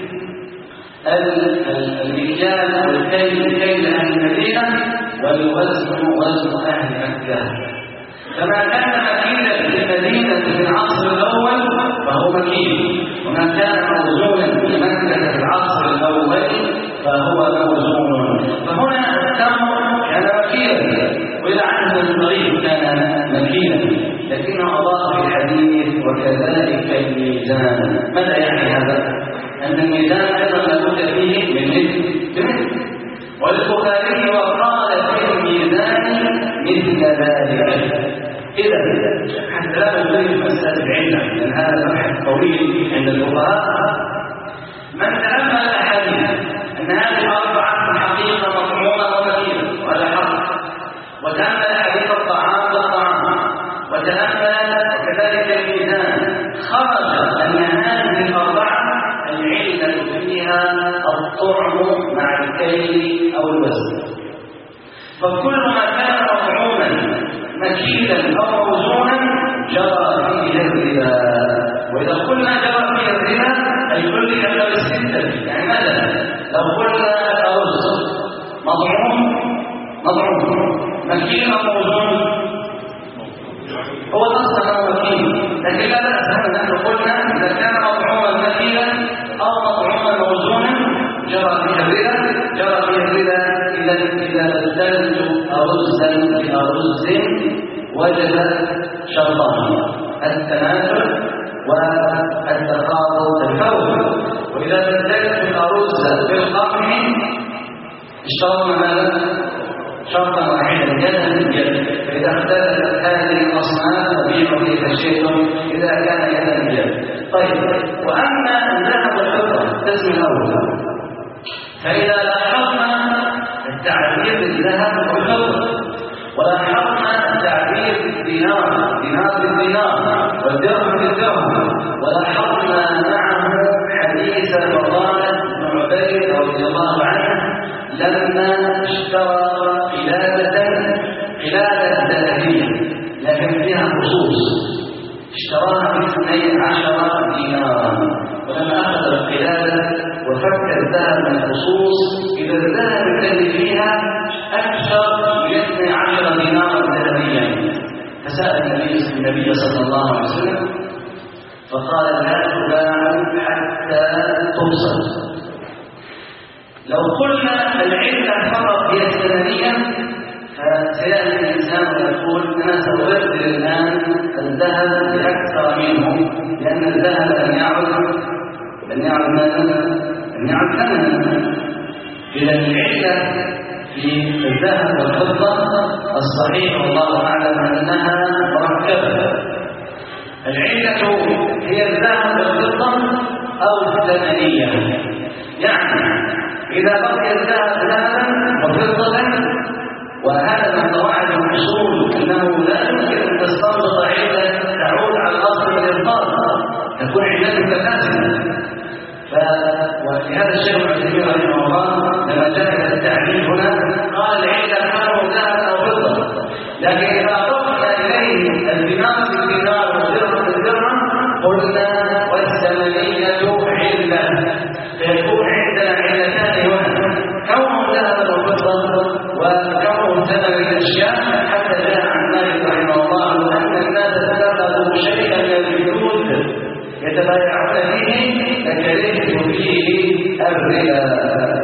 المكيال والكيل كيل أهل المدينة والوزن وزن أهل مكة. فما كان مكيلا في المدينة في العصر الأول فهو مكيل، وما كان موزونا في مكة في العصر الأول فهو موزون. فهنا التمر كان مكيلا، وإلى عهد الطريق كان مكيلا، لكنه أضاف في الحديث وكذلك الميزان. ماذا يعني هذا؟ أن الميزان أيضا لابد فيه من مثل، والبخاري وقال في الميزان مثل ذلك. إذا حتى لا نضيف مسألة العلة، لأن هذا مبحث طويل عند الفقهاء. من تأمل الأحاديث أن هذه الأربعة حقيقة مطعومة ومكيلة ولا حق، وتأمل حديث الطعام والطعام، وتأمل وكذلك الميزان، خرج أن هذه الأربعة العلة فيها الطعم مع الكيل أو الوزن. فكل ما كان مطعوما مكيلا أو موزونا جرى فيه الربا. وإذا قلنا جرى فيه الربا أي كل كلمة الستة. يعني مثلا لو قلنا الأرز مطعوم مطعوم مكيل أو موزون، هو الأصل أنه مكيل، لكن لا بأس أن نحن قلنا إذا كان مطعوما مكيلا أو مطعوما موزونا جرى فيه الربا. جرى فيه الربا إذا إذا بدلت أرزا بأرز وجب شرطان: التنازل والتقابل الفور. وإذا بدلت الأرز بالقمح اشترطنا ماذا؟ شرطا واحدا يدا بيد. فإذا اختلفت هذه الأصناف فبيعوا كيف شئتم إذا كان يدا بيد. طيب، وأما الذهب والفضة القسم الأول، فإذا لاحظنا التعبير بالذهب والفضة، ولاحظنا تعبير بالدينار دينار بالدينار والدرهم بالدرهم، ولاحظنا معه حديث فضالة بن عبيد رضي الله عنه لما اشترى قلادة قلادة ذهبية لكن فيها خصوص، اشتراها باثني عشر دينارا، ولما أخذ القلادة وفك الذهب من الخصوص إذا الذهب الذي فيها أكثر من اثني عشر دينارا ذهبيا. فسأل النبي النبي صلى الله عليه وسلم فقال: لا تباع حتى تبصر. لو قلنا العلة فقط هي الثمانية فسيأتي الإنسان ويقول: أنا سأبدل الآن الذهب بأكثر منه، لأن الذهب لم يعد لم يعد ماذا؟ لم يعد ثمنا. إذا العلة في الذهب والفضة الصحيح والله أعلم أنها مركبة. العلة هي الذهب والفضة أو الثمانية. يعني إذا بقي الذهب ذهبا وفضة، وهذا من قواعد الأصول أنه لا يمكن أن تستنبط علة تعود على الأصل بالإبطال، تكون علتك فاسدة. ولهذا الشيخ ابن عثيمين رحمه الله لما جاء التعليل هنا قال: العلة كانوا ذهب أو فضة، لكن إذا أضفنا إليه الدينار بالدينار والدرهم بالدرهم قلنا والثمانية علة، فيكون عندنا علتان هنا: كونه ذهب وفضة وكونه ثمن الأشياء. حتى جاء عن مالك رحمه الله أن الناس اتخذوا شيئا من الجلود يتبايعون به فكرهت فيه الربا.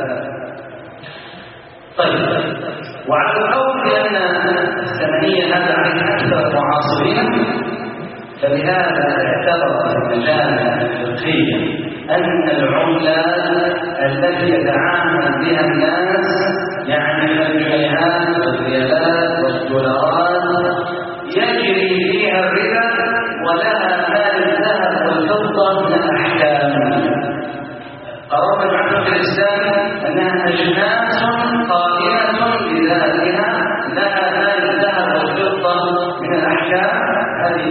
طيب، وعلى القول بأن الثمانية هذا عن أكثر المعاصرين، فلهذا اعتبر المجامع الفقهية أن العملات التي يتعامل بها الناس، يعني الجنيهات والريالات والدولارات، يجري فيها الربا ولها مال الذهب والفضة من الأحكام. قرار المعتقد الإسلامي أنها أجناس قائمة بذاتها لها مال الذهب والفضة من الأحكام.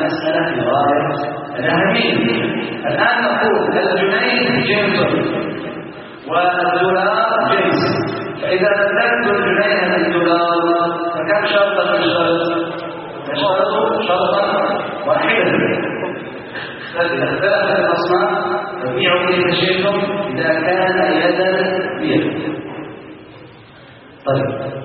مسألة في غاية الأهمية. الآن نقول الجنيه جنس والدولار جنس، فإذا بدلت الجنيه بالدولار فكم شرطا الشرط؟ يشترط شرطا واحدا. فإذا اختلفت الأصناف فبيعوا كيف شئتم إذا كان يدا بيد. طيب،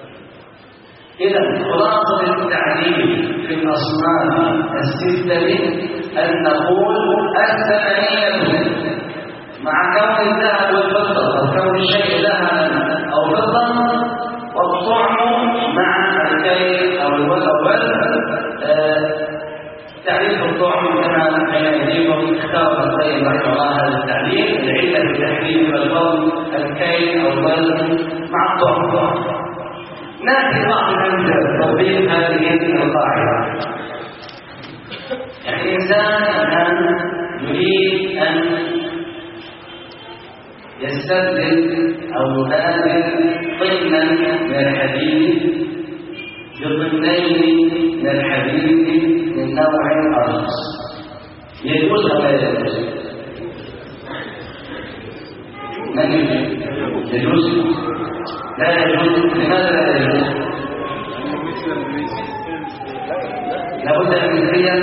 إذا خلاصة التعليل في الأصناف الستة أن نقول الثمانية مع كون الذهب والفضة أو كون الشيء ذهبا أو فضة، والطعم مع الكيل أو الوزن. تعريف الطعم كما بين أيديكم اختار الطيب رحمه الله هذا التعريف، العلة في التحليل والفضل الكيل أو الوزن مع الطعم. نأتي بعض الأمثلة تطبيق هذه القاعدة. يعني إنسان الآن يريد أن يستبدل أو يبادل طنا من الحديد بطنين من الحديد من نوع أرخص، يجوز أو لا يجوز؟ من يجوز؟ يجوز؟ لا يجوز. لماذا لا يجوز؟ لابد من مثلية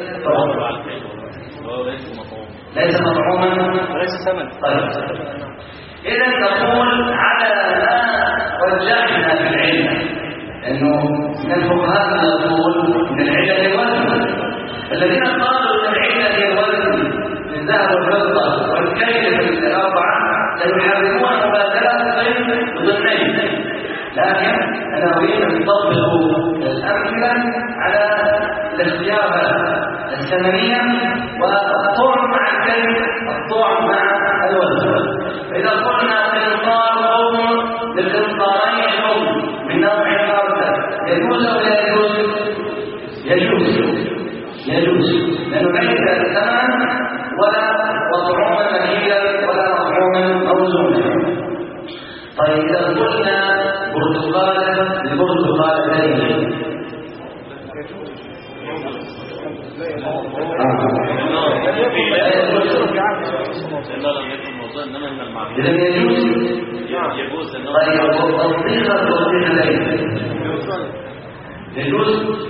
ليس مطعوما وليس ثمن. طيب، إذا نقول على ما رجحنا في العلم أنه من الفقهاء يقول من العلة هي الوزن. الذين قالوا أن العلة هي الوزن الذهب والفضة والكيل في الأربعة سيحرمون مبادلة الطين بضمنين، لكن أنا أريد أن أطبق الأمثلة على الاختيار الثمانية والطعم مع الكيل، الطعم مع الوزن. فإذا قلنا قنطار أم للقنطارين أم من نوع آخر يجوز أو لا يجوز؟ يجوز. يجوز لأنه ليس الثمن ولا مطعوما مكيلا ولا مطعوما موزونا. طيب، إذا قلنا برتقالة لبرتقالتين إذا يجوز. طيب، والبطيخة والبطيختين يجوز؟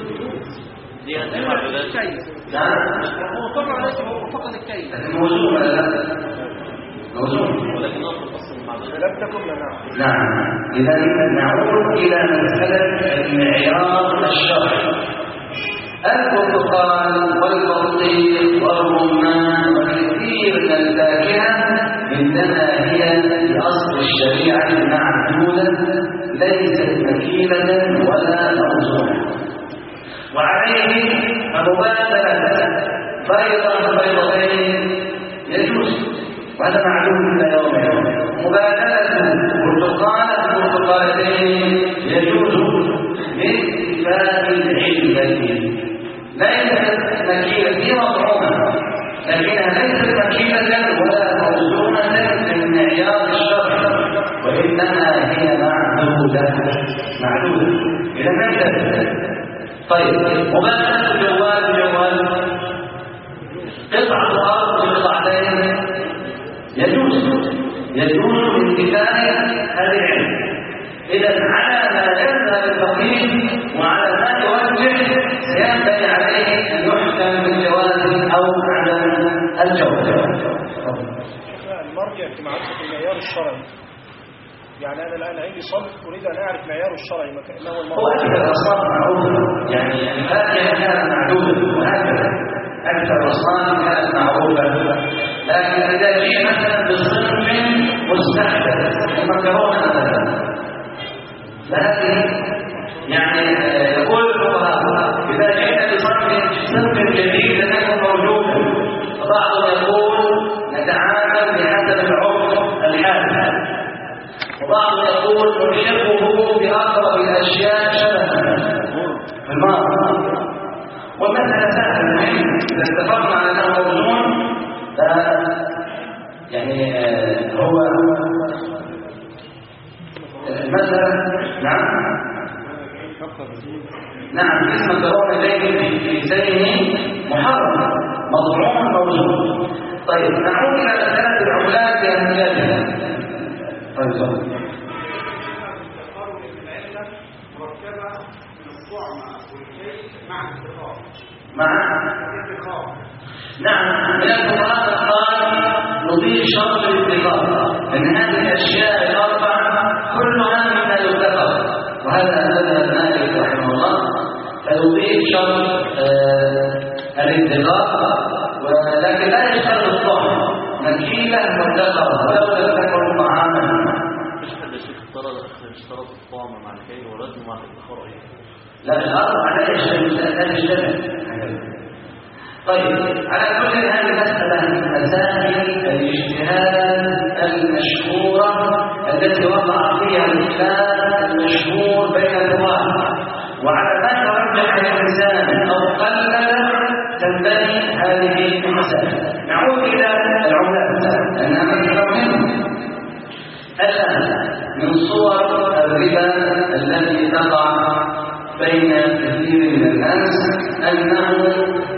نعم، هو طبعا ليس فقط الكيل لكن موزون ولا لا؟ موزون ولكن نص الأصل لم تكن لنا. نعم، إذا نعود إلى مسألة المعيار الشرعي. البرتقال والبطيخ والرمان وكثير من الفاكهة إنما هي بأصل الشريعة معدودة ليست مكيلة ولا موزونة، وعليه فمبادلة بيضة بيضتين يجوز، وهذا معلوم إلى يوم يوم. مبادلة برتقالة برتقالتين يجوز باتفاق العلة. ليست مكيلة، هي مطعومة لكنها ليست مكيلة ولا موزونة بالمعيار الشرعي، وإنما هي معدودة معدودة إذا ما يدرس. طيب، مبادلة الجوال بجوال قطعة الأرض بقطعتين يجوز يجوز باتفاق هذه العلم. إذا على ما يذهب الفقيه وعلى ما يوجه سينبغي عليه أن يحكم بالجواز أو عدم الجواز. المرجع في معرفة المعيار الشرعي، يعني أنا الآن عندي صنف أريد أن أعرف معياره الشرعي ما هو المرجع. هو أكثر الأصناف معروفة، يعني الفاكهة كانت معدودة وهكذا أكثر الأصناف كانت معروفة، لكن إذا جاء مثلا بصنف مستحدث المكرونة مثلا فهذه يعني يقول الفقهاء إذا جئنا بصنف صنف جديد لم يكن موجودا، فبعضهم يقول نتعامل بحسب العرف الحادث، وبعضهم يقول نلحقه بأقرب الأشياء شبها في الماضي. والمسألة سهلة، إذا اتفقنا على أنه موزون ف يعني هو المسألة. نعم، نعم اسم الضرورة إليه في ذهنه محرم مضمون موجود. طيب نعود إلى مسألة العملات بأهميتها. طيب مع نعم من الفقهاء قال نضيف شرط الاتفاق ان هذه الاشياء الاربعه كلها مما يتفق، وهذا مذهب مالك رحمه الله، فيضيف شرط الاتفاق، ولكن لا يشترط الطعم مكيله متفقه ولو لم تكن طعاما. مش حد الشيخ اشترط الطعم مع الكيل والوزن مع الادخار؟ لا الاربعه لا يشترط. طيب على كل هذه مسألة مسائل الاجتهاد المشهورة التي وقع فيها الخلاف المشهور بين الفقهاء، وعلى ما ترجح الإنسان أو قلل تنتهي هذه المسائل. نعود إلى العملات لأنها مسألة مهمة. الآن من صور الربا التي تقع بين كثير من الناس أنه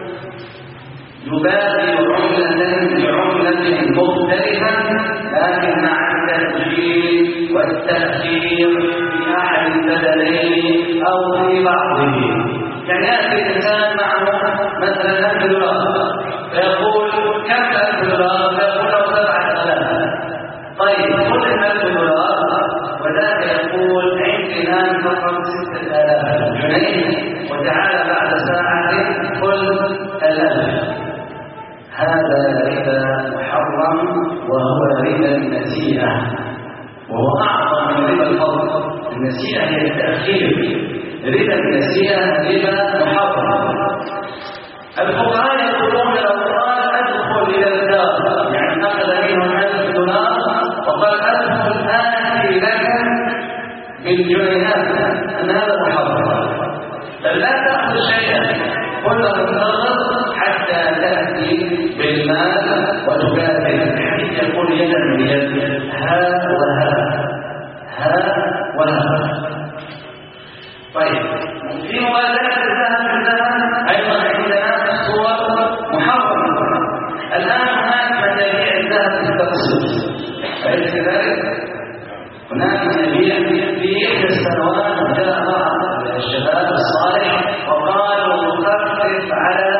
يبادل عملة بعملة مختلفة لكن مع التأجيل والتأخير في أحد البدلين أو في بعضه. يعني يأتي الإنسان معه مثلا ألف دولار فيقول كم ألف دولار؟ فيقول له سبعة آلاف. طيب خذ الألف دولار وذاك يقول عندي الآن فقط ستة آلاف جنيه وتعالى بعد ساعة خذ الألف. هذا ربا محرم وهو ربا النسيئة، وهو أعظم من ربا الفضل. النسيئة هي التأخير، ربا النسيئة ربا محرم. الفقهاء يقولون لو قال أدخل إلى الدار، يعني أخذ منهم ألف دولار وقال أدخل آتي لك بالجنيهات، أن هذا محرم. بل لا تأخذ شيئا، كل منتظر حتى تأتي بالمال وتكافئ. الحديث يقول يدا بيد، ها وها ها وها. طيب في موازنة الذهب بالذهب أيضا عندنا صور محرمة. الآن هناك من يبيع الذهب بالتقسيط، أليس كذلك؟ هناك من يبيع في إحدى السنوات جاء بعض الشباب الصالح وقالوا نخفف على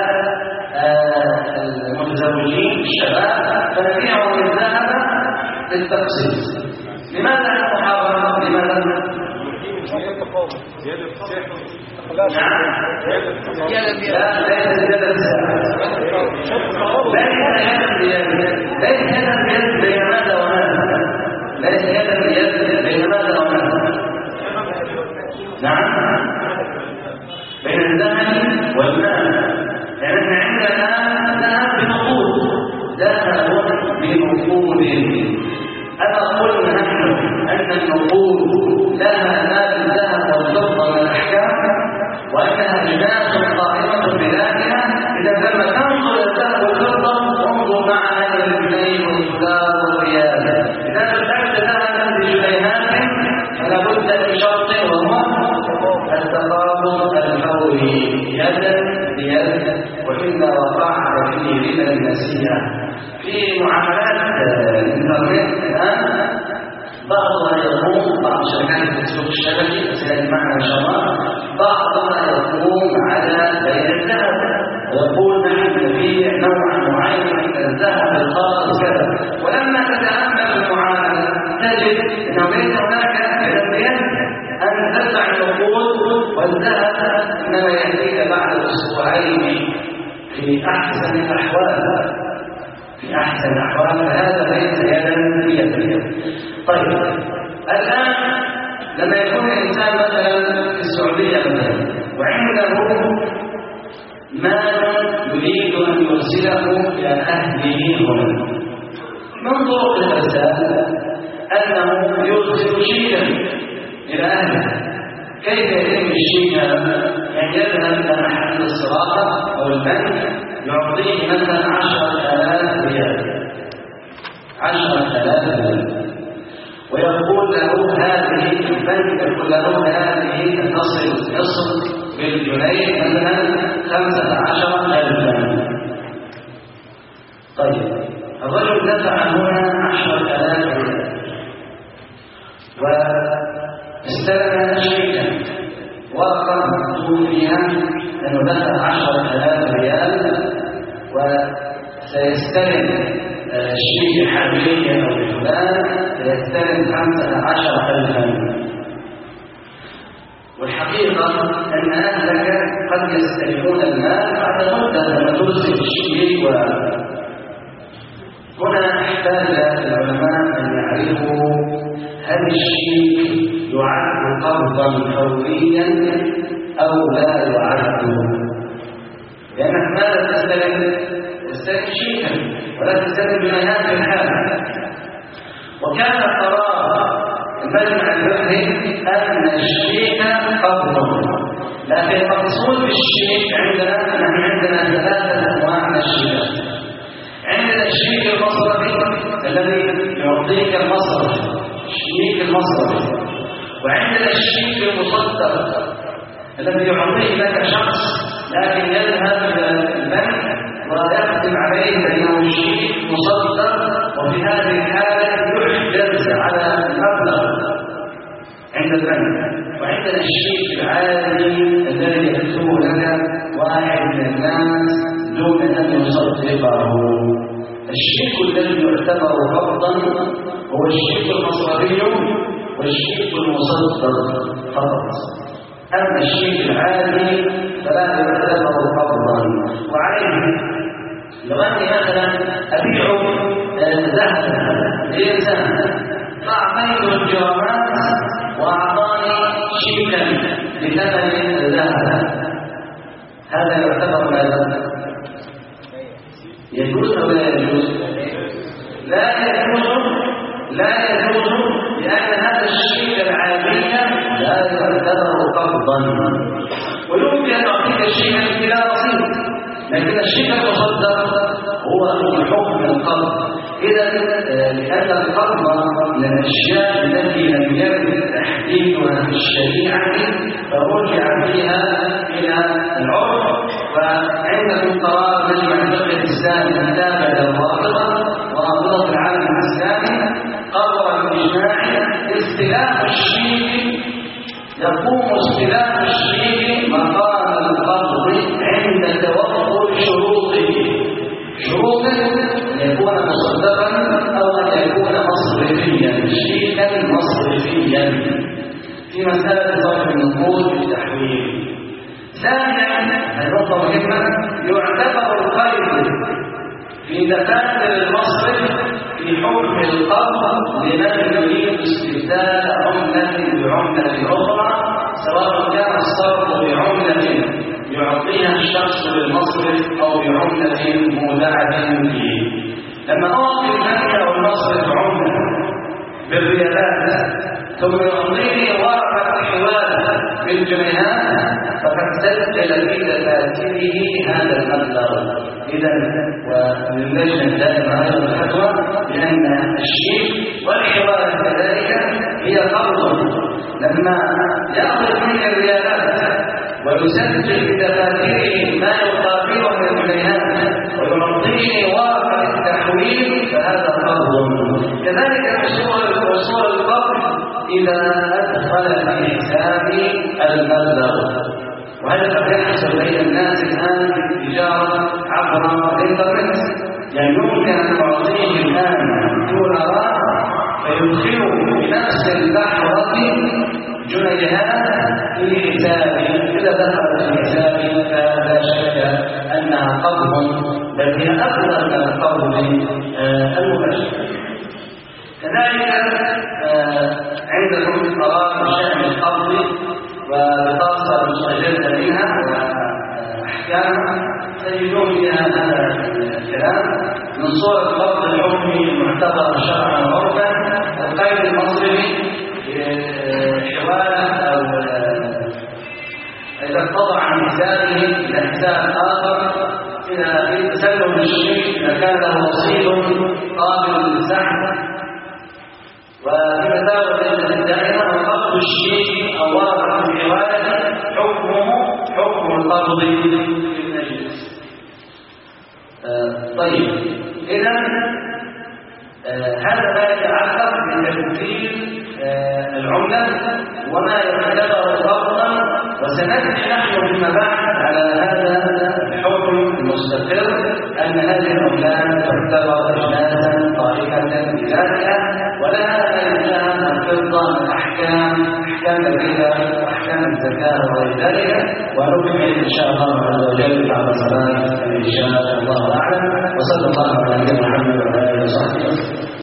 المتزوجين الشباب فنبيعهم الذهب بالتقسيط. لماذا محرم؟ لماذا؟ لا لا ليس زيادة السعر، ليس يدا بيد بين ماذا وماذا، ليس يدا بيد بين ماذا وماذا. نعم بين الذهب والمال. يعني احنا عندنا ذهب بنقود، ذهب بنقود. أنا قلنا نحن أن النقود لها ما في الذهب والفضة من الأحكام، وأنها جناس قائمة بذاتها. إذا لما تنظر الذهب والفضة انظر معها إلى الاثنين والدولار والريال. إذا فتحت ذهبا بجنيهات فلا بد من شرط وهو التقابض الفوري يدا بيد، وإلا وقعت فيه ربا النسيئة. في معاملات الانترنت الآن بعضها يقوم، بعض شركات التسويق الشبكي سيأتي معنا إن شاء الله، بعضها يقوم على بيع الذهب ويقول نحن نبيع نوعا معين من الذهب الخاص كذا. ولما تتأمل المعاملة تجد أنه ليس هناك بيد أن تدفع النقود والذهب إنما يأتيك بعد أسبوعين في أحسن الأحوال، في أحسن الأحوال. فهذا ليس يدا بيد. طيب الآن لما يكون الإنسان مثلا في السعودية مثلا وعنده مال يريد أن يرسله إلى أهله هنا، من طرق الإرسال أنه يرسل شيئا إلى أهله. كيف يتم الشيء؟ يعني يذهب إلى محل الصراحة أو البنك يعطيه مثلا عشرة آلاف ريال، عشرة آلاف ريال، ويقول له هذه البنك يقول له هذه تصل بالجنيه مثلا خمسة عشر ألفا. طيب الرجل دفع هنا عشرة آلاف ريال واستلم شيئا ورقة مكتوب فيها أنه دفع عشرة آلاف ريال وسيستلم شيء حربيا أو فلان سيستلم خمسة عشر ألفا. والحقيقة أن أهلك قد يستلمون المال بعد مدة لما ترسل الشيء. وهنا احتاج العلماء أن يعرفوا هل الشيء يعد قرضا فوريا أو لا يعد، لأنك ماذا تستلم؟ تستلم شيئا ولا تستلم جنيهات في الحال. وكان قرار المجمع الفقهي أن الشيء قرض، لكن المقصود بالشيء عندنا نحن عندنا ثلاثة أنواع من الشيء. عندنا الشيك المصرفي الذي يعطيك المصرف، الشيك المصرفي، وعندنا الشيك المصدق الذي يعطيه لك شخص لكن يذهب إلى البنك ويختم عليه بأنه شيك مصدق، وفي هذه الحالة يحجز على المبلغ عند البنك. وعندنا الشيك العادي الذي يكتبه لك واحد من الناس دون أن يصدقه. الشيك الذي يعتبر قرضا هو الشيك المصرفي والشيك المصدق فقط، أما الشيك العادي فلا يعتبر قرضا. وعليه لو أني مثلا أبيع ذهب لإنسان فأعطيته الجرامات وأعطاني شيكا لثمن الذهب، هذا يعتبر ماذا؟ يجوز أو لا يجوز؟ لا يجوز، لا يجوز، لأن هذا الشيك العادي لا يعتبر قرضا. ويمكن أن أعطيك شيئا بلا رصيد، لكن الشيك المصدق هو في حكم القرض. إذا لأن القرض من الأشياء التي لم يرد تحديدها في الشريعة فرجع فيها إلى العرف. فعندكم قرار مجمع الفقه الإسلامي كتابة الرابطة ورابطة العالم الإسلامي قرر بالإجماع استلام الشيك، يقوم استلام الشيك مقام القرض عند توفر شروطه، شروط أن يكون مصدقا أو أن يكون مصرفيا، شيكا مصرفيا في مسألة صرف النقود بالتحويل. ثانيا النقطة مهمة، يعتبر القيد في دفاتر المصرف في حكم القرض لمن يريد استبدال عملة بعملة أخرى، سواء كان الصرف بعملة يعطيها الشخص للمصرف أو بعملة مودعة فيه. لما أعطي المنكة أو المصرف عملة بالريالات ثم يعطيني ورقة حوالة بالجنيهات فقد سجل في دفاتره هذا المبلغ. إذا وللجنة الدائمة أيضا الفتوى بأن الشيك والحوالة كذلك هي قرض. لما يأخذ منك الريالات ويسجل في دفاتره ما يقابله من الجنيهات ويعطيني ورقة التحويل فهذا قرض. كذلك وصول القرض إذا أدخل في حساب المبلغ، وهذا قد يحصل بين الناس الآن في التجارة عبر الإنترنت. يعني يمكن أن تعطيه الآن دولارات فيدخله في نفس اللحظة جنيهات في حسابه. إذا دخلت في حسابه فلا شك أنها قرض، بل هي أكثر من القرض المباشر. كذلك عندكم قرار بشأن القرض وبطاقة مستجدة منها وأحكامها تجدون فيها هذا الكلام من صورة القرض الحكمي المعتبر شرعا وعرفا، القيد المصرفي حوالة أو إذا اقتضى عن حسابه إلى حساب آخر، إذا في تسلم الشيء إذا كان له رصيد قابل للسحب، وفي تساوت الدائرة وقبض الشيء أو ورقة الحوالة حكمه حكم القبض للنجس. آه طيب إذا آه هذا لا يتعلق بتمثيل آه العملة وما يعتبر قبضا، وسنأتي نحن فيما بعد على هذا الحكم المستقر أن هذه العملات تعتبر أجناسا طائفة بذاتها ولها لا ينشأ الفضة من أحكام أحكام الربا وأحكام الزكاة وغير ذلك، ونكمل إن شاء الله عز وجل بعد صلاة إن شاء الله أعلم. وصلى الله على نبينا محمد وعلى آله وصحبه وسلم.